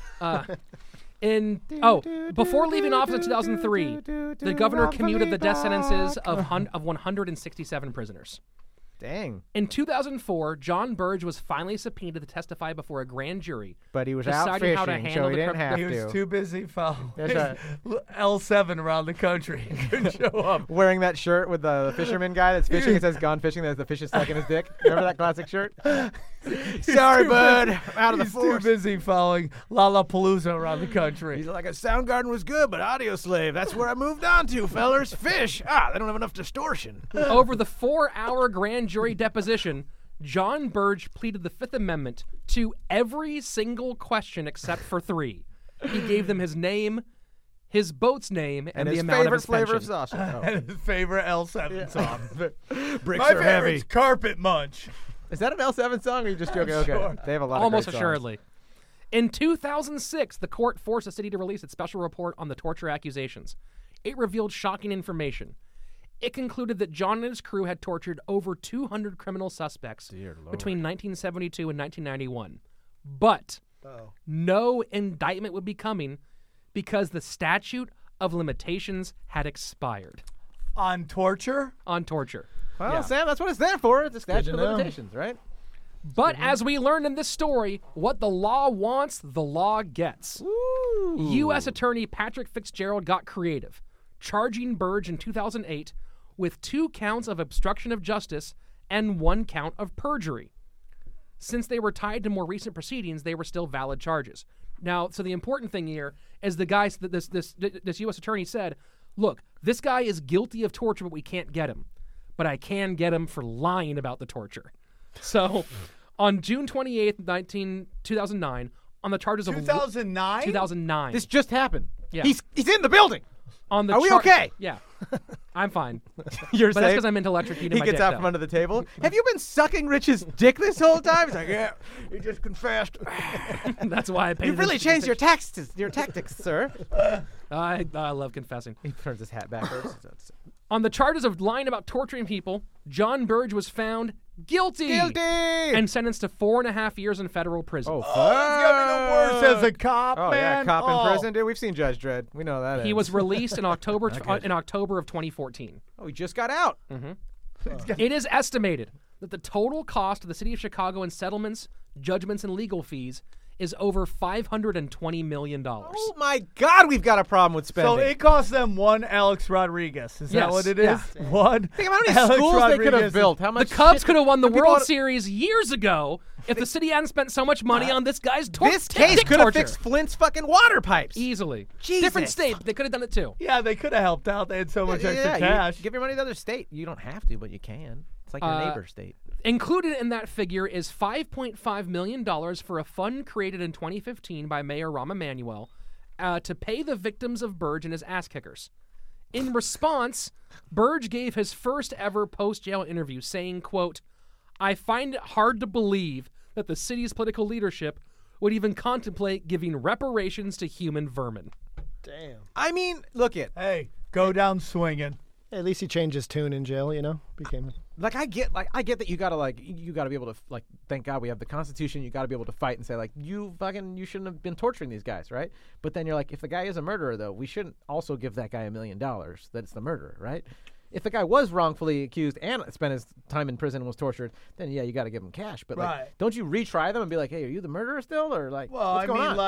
Before leaving office in 2003, the governor commuted the death sentences of 167 prisoners. Dang. In 2004, John Burge was finally subpoenaed to testify before a grand jury. But he was out deciding how to fishing, handle so he the didn't have He to. was too busy following That's right. L7 around the country. He couldn't show up. Wearing that shirt with the fisherman guy that's fishing. It says "Gone fishing." There's the fish is stuck in his dick. Remember that classic shirt? Sorry, bud. I'm out of the He's force. too busy following Lollapalooza around the country. He's like, a Soundgarden was good, but Audio Slave, that's where I moved on to, fellers. Fish. They don't have enough distortion. Over the 4-hour grand jury deposition, John Burge pleaded the Fifth Amendment to every single question except for 3. He gave them his name, his boat's name, and the his amount of favorite his flavor pension. of sausage. Oh. And his favorite L7 song. Bricks My are heavy. favorite's Carpet Munch. Is that an L7 song, or are you just joking? Okay. Sure. They have a lot Almost of great songs. assuredly. In 2006, the court forced the city to release its special report on the torture accusations. It revealed shocking information. It concluded that John and his crew had tortured over 200 criminal suspects between 1972 and 1991. But no indictment would be coming because the statute of limitations had expired. On torture? On torture. Well, Sam, that's what it's there for. It's a statute of know. limitations, right? But as we learned in this story, what the law wants, the law gets. U.S. Attorney Patrick Fitzgerald got creative, charging Burge in 2008 with 2 counts of obstruction of justice and 1 count of perjury. Since they were tied to more recent proceedings, they were still valid charges. Now, so the important thing here is the guy, this U.S. attorney said, look, this guy is guilty of torture, but we can't get him. But I can get him for lying about the torture. So, on June 28th, 2009, on the charges of 2009? 2009. This just happened. Yeah. He's in the building. On the Are we okay? Yeah. I'm fine. You're But that's safe? because I'm into electrocuting He my gets dick, out though. from under the table. Have you been sucking Rich's dick this whole time? He's like, yeah, he just confessed. That's why I paid You've really changed your tactics, sir. I love confessing. He turns his hat backwards. On the charges of lying about torturing people, John Burge was found guilty and sentenced to 4.5 years in federal prison. Oh, It's gotta be the worst as a cop, Oh, man. yeah, cop in prison, dude. We've seen Judge Dredd. We know that. He ends. was released in October of 2014. Oh, he just got out. It is estimated that the total cost of the city of Chicago in settlements, judgments, and legal fees is over $520 million. Oh my God, we've got a problem with spending. So it cost them one Alex Rodriguez. Is that what it is? Yeah. One. Think about how many Alex schools they could have Rodriguez. built. How much The Cubs shit- could have won the how people World oughta- Series years ago if the city hadn't spent so much money on this guy's This case dick could have torture. fixed Flint's fucking water pipes. Easily. Jesus. Different state. They could have done it too. Yeah, they could have helped out. They had so much extra you cash. give your money to the other state. You don't have to, but you can. It's like your neighbor state. Included in that figure is $5.5 million for a fund created in 2015 by Mayor Rahm Emanuel to pay the victims of Burge and his ass kickers. In response, Burge gave his first ever post-jail interview saying, quote, "I find it hard to believe that the city's political leadership would even contemplate giving reparations to human vermin." Damn. I mean, look it. Hey, go down swinging. Hey, at least he changed his tune in jail. Became. I get that you gotta be able to thank God we have the Constitution. You gotta be able to fight and say you shouldn't have been torturing these guys, right? But then you're like, if the guy is a murderer though, we shouldn't also give that guy $1 million that it's the murderer, right? If the guy was wrongfully accused and spent his time in prison and was tortured, then yeah, you got to give him cash. But don't you retry them and be like, hey, are you the murderer still, or Well, what's going on?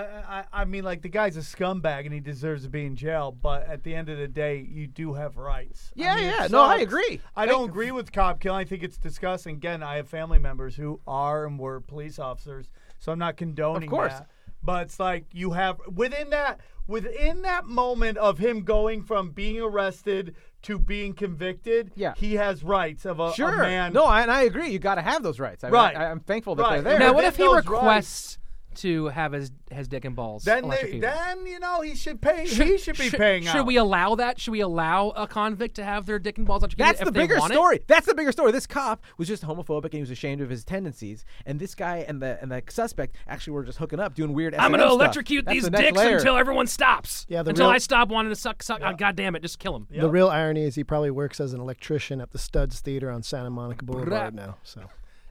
I mean, the guy's a scumbag and he deserves to be in jail. But at the end of the day, you do have rights. Yeah, I mean, yeah. it No, I sucks. agree. I don't agree with cop killing. I think it's disgusting. Again, I have family members who are and were police officers, so I'm not condoning Of course. that. But it's like you have within that moment of him going from being arrested to being convicted, he has rights of a man. No, and I agree. You got to have those rights. I'm thankful that they're there. Now, what if he those requests to have his dick and balls electrocuted? Then he should pay. He should be paying out. Should we allow that? Should we allow a convict to have their dick and balls electrocuted? That's if the they bigger want story. It? That's the bigger story. This cop was just homophobic and he was ashamed of his tendencies. And this guy and the suspect actually were just hooking up, doing weird. I'm going to to electrocute these dicks until everyone stops. Yeah, until I stop wanting to suck. Oh, God damn it, just kill him. The real irony is he probably works as an electrician at the Studs Theater on Santa Monica Boulevard now. So.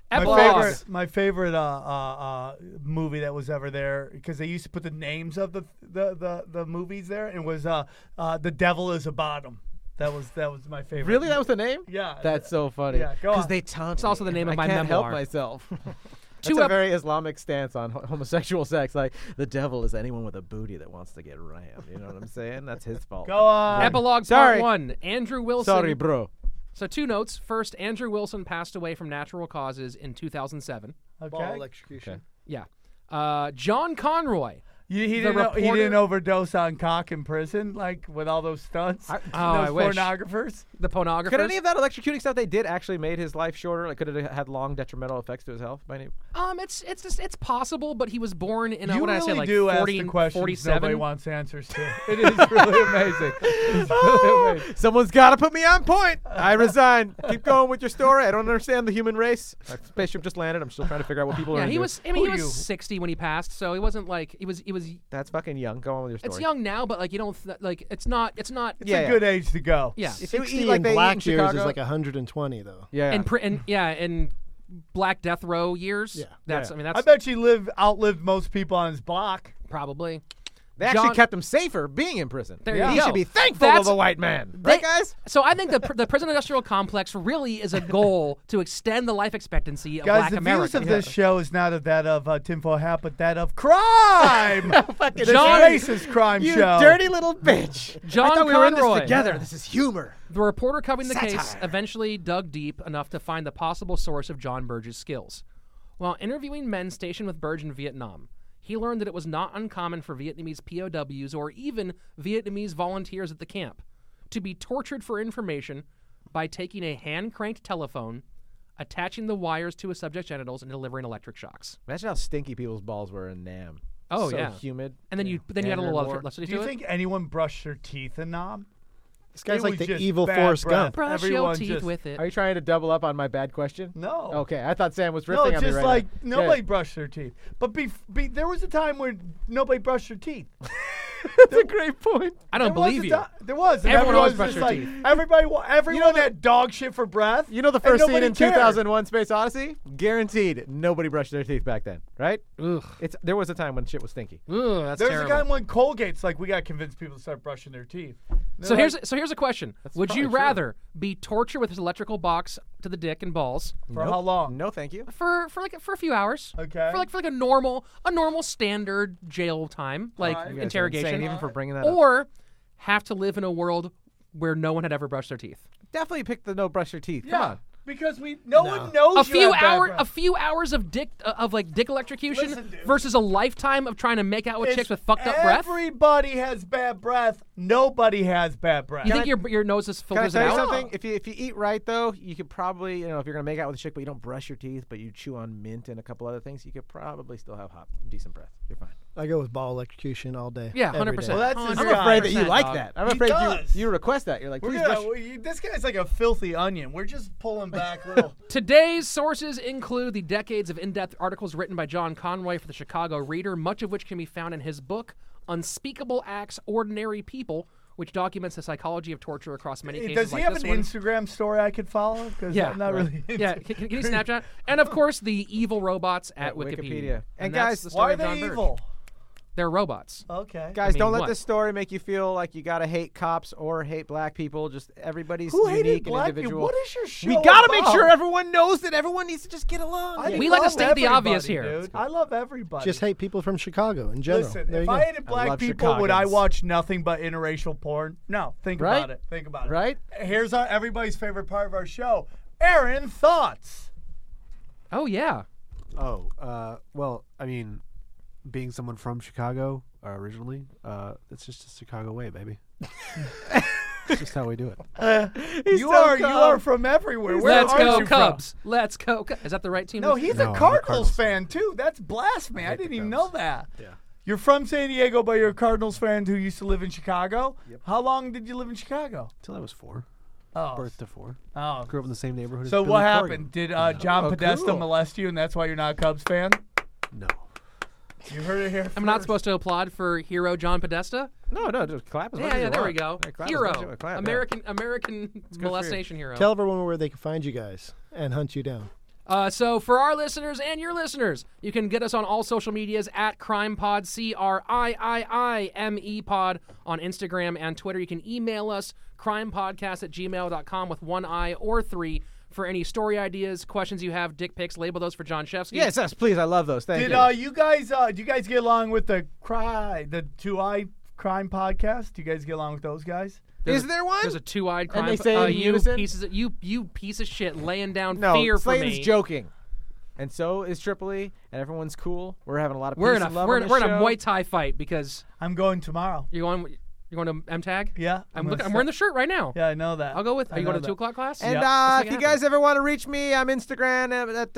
My favorite movie that was ever there, because they used to put the names of the movies there, and it was The Devil Is a Bottom. That was my favorite. Really, that was the name? Yeah. That's so funny. Yeah, go on. they taunt. It's also the name of my I can't memoir. help myself. That's a very Islamic stance on homosexual sex. Like, the devil is anyone with a booty that wants to get rammed. You know what I'm saying? That's his fault. Go on. Epilogue Sorry. Part 1. Andrew Wilson. Sorry, bro. So 2 notes. First, Andrew Wilson passed away from natural causes in 2007. Okay. Ball electrocution. Yeah. John Conroy. He didn't overdose on cock in prison, with all those stunts. I wish. Pornographers. The pornographers. Could any of that electrocuting stuff they did actually made his life shorter? Could it have had long detrimental effects to his health? By any? It's possible, but he was born in You what did I say, really like do 40, ask the questions 47. nobody wants answers to. It is really amazing. It's really amazing. Someone's got to put me on point. I resign. Keep going with your story. I don't understand the human race. Our spaceship just landed. I'm still trying to figure out what people are. Yeah, he into. was. I mean, he was 60 when he passed, so he wasn't like he was. That's fucking young. Go on with your story. It's young now, but you don't it's not. It's a good age to go. Yeah. 60 like in they eat black in years Chicago? is like 120 though. Yeah. In Black Death Row years. Yeah. That's. Yeah. I mean, that's. I bet you outlived most people on his block. Probably. They actually kept him safer being in prison. There you He go. should be thankful to the white man. Right, guys? So I think the prison industrial complex really is a goal to extend the life expectancy of Guys, Black the Americans. views of this show is not that of Tinfoil Hat, but that of crime. This John- racist crime You show. dirty little bitch. John I thought we were in Conroy. this together. This is humor. The reporter covering the case Satire. eventually dug deep enough to find the possible source of John Burge's skills. While interviewing men stationed with Burge in Vietnam, he learned that it was not uncommon for Vietnamese POWs or even Vietnamese volunteers at the camp to be tortured for information by taking a hand-cranked telephone, attaching the wires to a subject's genitals, and delivering electric shocks. Imagine how stinky people's balls were in Nam. Oh, so yeah. humid. And then you had a little electricity Do you to it. think anyone brushed their teeth in Nam? This guy's It like was the just evil bad Forrest breath. Gump. Brush Everyone your teeth just- with it. Are you trying to double up on my bad question? No. Okay, I thought Sam was riffing No, on me just right like now. nobody Yeah. brushed their teeth. But there was a time where nobody brushed their teeth. That's a great point. I don't There was believe a you. There was. And Everyone always was brushed just their like, teeth. Everyone had dog shit for breath. You know the and first scene nobody in cared. 2001 Space Odyssey? Guaranteed nobody brushed their teeth back then, right? Ugh. There was a time when shit was stinky. Ugh, that's There's terrible. a time when Colgate's like, we got to convince people to start brushing their teeth. So here's a question: would you probably true. rather be tortured with this electrical box to the dick and balls For how long? No, thank you. for a few hours? Okay. For like a normal standard jail time, like Alright. You guys are interrogation, insane even for bringing that up. or have to live in a world where no one had ever brushed their teeth. Definitely pick the no brush your teeth. Come on. Because no one knows A you few have bad hours, breath. a few hours of dick electrocution Listen, dude. versus a lifetime of trying to make out with chicks with fucked up breath. Everybody has bad breath. Nobody has bad breath. You think your nose just Can I filters it tell you out? something? If you eat right though, you could probably, if you're gonna make out with a chick, but you don't brush your teeth, but you chew on mint and a couple other things, you could probably still have decent breath. You're fine. I go with ball electrocution all day. Yeah, every 100%. day. Well, that's his I'm guy. afraid that you 100%, like dog. that. I'm He afraid does. you request that. You're like, We're please gonna, brush. this guy's like a filthy onion. We're just pulling back little. Today's sources include the decades of in-depth articles written by John Conroy for the Chicago Reader, much of which can be found in his book, Unspeakable Acts, Ordinary People, which documents the psychology of torture across many cases Does he like have this an one. Instagram story I could follow? Because Yeah, I'm not right. really. Yeah, can you Snapchat? And of course, the evil robots at Wikipedia. And that's guys, the Why story are of John they Birch. evil? They're robots. Okay. Guys, mean, don't let what? this story make you feel like you gotta hate cops or hate black people. Just everybody's Who hated unique and black people? individual. What is your show We gotta make about? sure everyone knows that everyone needs to just get along. I We like to love state the obvious everybody, here. Dude. I love everybody. Just hate people from Chicago in general. Listen, there if you I go. hated black love people, would I Chicagoans. watch nothing but interracial porn? No. Think Right? about it. Think about it. Right? Here's everybody's favorite part of our show. Aaron, thoughts? Oh, yeah. Well, I mean, being someone from Chicago originally, it's just a Chicago way, baby. It's just how we do it. You are from everywhere. Where Let's aren't go you Cubs. Let's go. Is that the right team? From? No, he's No, a I'm a Cardinals Cardinals fan too. That's blasphemy. I hate didn't the even Cubs. know that. Yeah. You're from San Diego, but you're a Cardinals fan who used to live in Chicago. Yep. How long did you live in Chicago? Till I was 4. Oh. Birth to 4. Oh. Grew up in the same neighborhood. So as what Billy happened? Corgan. Did John Oh, Podesta cool. molest you, and that's why you're not a Cubs fan? No. You heard it here. I'm not first. supposed to applaud for hero John Podesta? No, just clap as much Yeah, as yeah, you there we want. go. Yeah, clap as Hero. much as you want. Clap, yeah. American for you. molestation hero. Tell everyone where they can find you guys and hunt you down. So for our listeners and your listeners, you can get us on all social medias at CrimePod, CRIIIME Pod on Instagram and Twitter. You can email us, crimepodcast@gmail.com with 1 I or 3 for any story ideas, questions you have, dick pics. Label those for John Shefsky. Yes, please. I love those. Thank Did you. you guys get along with the 2 Crime podcast? Do you guys get along with those guys? Is there one? There's a 2-eyed crime. And they say in you unison? you piece of shit laying down No, fear for Slayton's me. joking. And so is Tripoli, and everyone's cool. We're having a lot of We're peace in and a love we're on in this a show. Muay Thai fight because I'm going tomorrow. you're going to MTAG. Yeah. I'm wearing the shirt right now. Yeah, I know that. I'll go with. I Are you know going to that. 2 o'clock class? And Yep. Let's if make you it guys ever want to reach me, I'm Instagram at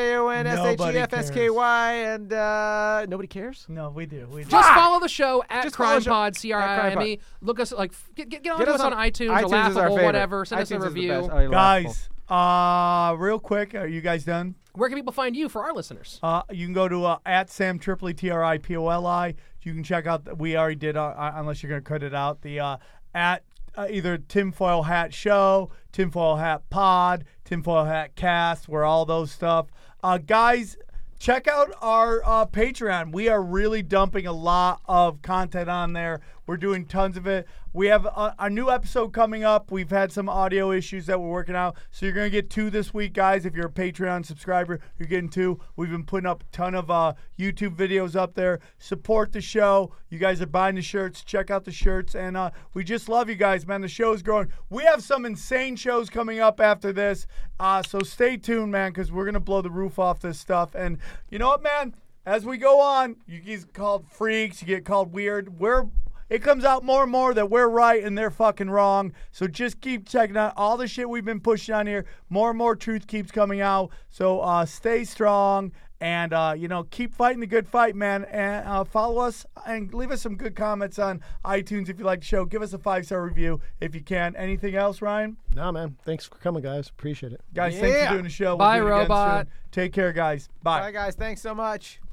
JONSHEFSKY, and nobody cares. No, we do. We do. Just follow the show at Just follow the show CrimePod, at CRIME. Look us get on Get us on iTunes or iTunes is our Laughable, favorite. whatever. Send us a iTunes is the review. best. Oh, you're Guys, real quick, are you guys done? Where can people find you for our listeners? You can go to at Sam Tripoli, TRIPOLI. You can check out. We already did. Unless you're going to cut it out. The at either Tinfoil Hat Show, Tinfoil Hat Pod, Tinfoil Hat Cast, where all those stuff. Guys, check out our Patreon. We are really dumping a lot of content on there. We're doing tons of it. We have a new episode coming up. We've had some audio issues that we're working out. So you're going to get 2 this week, guys. If you're a Patreon subscriber, you're getting 2. We've been putting up a ton of YouTube videos up there. Support the show. You guys are buying the shirts. Check out the shirts. And we just love you guys, man. The show's growing. We have some insane shows coming up after this. So stay tuned, man, because we're going to blow the roof off this stuff. And you know what, man? As we go on, you get called freaks. You get called weird. It comes out more and more that we're right and they're fucking wrong. So just keep checking out all the shit we've been pushing on here. More and more truth keeps coming out. So stay strong and, keep fighting the good fight, man. And follow us and leave us some good comments on iTunes if you like the show. Give us a 5-star review if you can. Anything else, Ryan? Nah, man. Thanks for coming, guys. Appreciate it. Guys, thanks for doing the show. Bye, We'll do it again robot. soon. Take care, guys. Bye. Bye, guys. Thanks so much.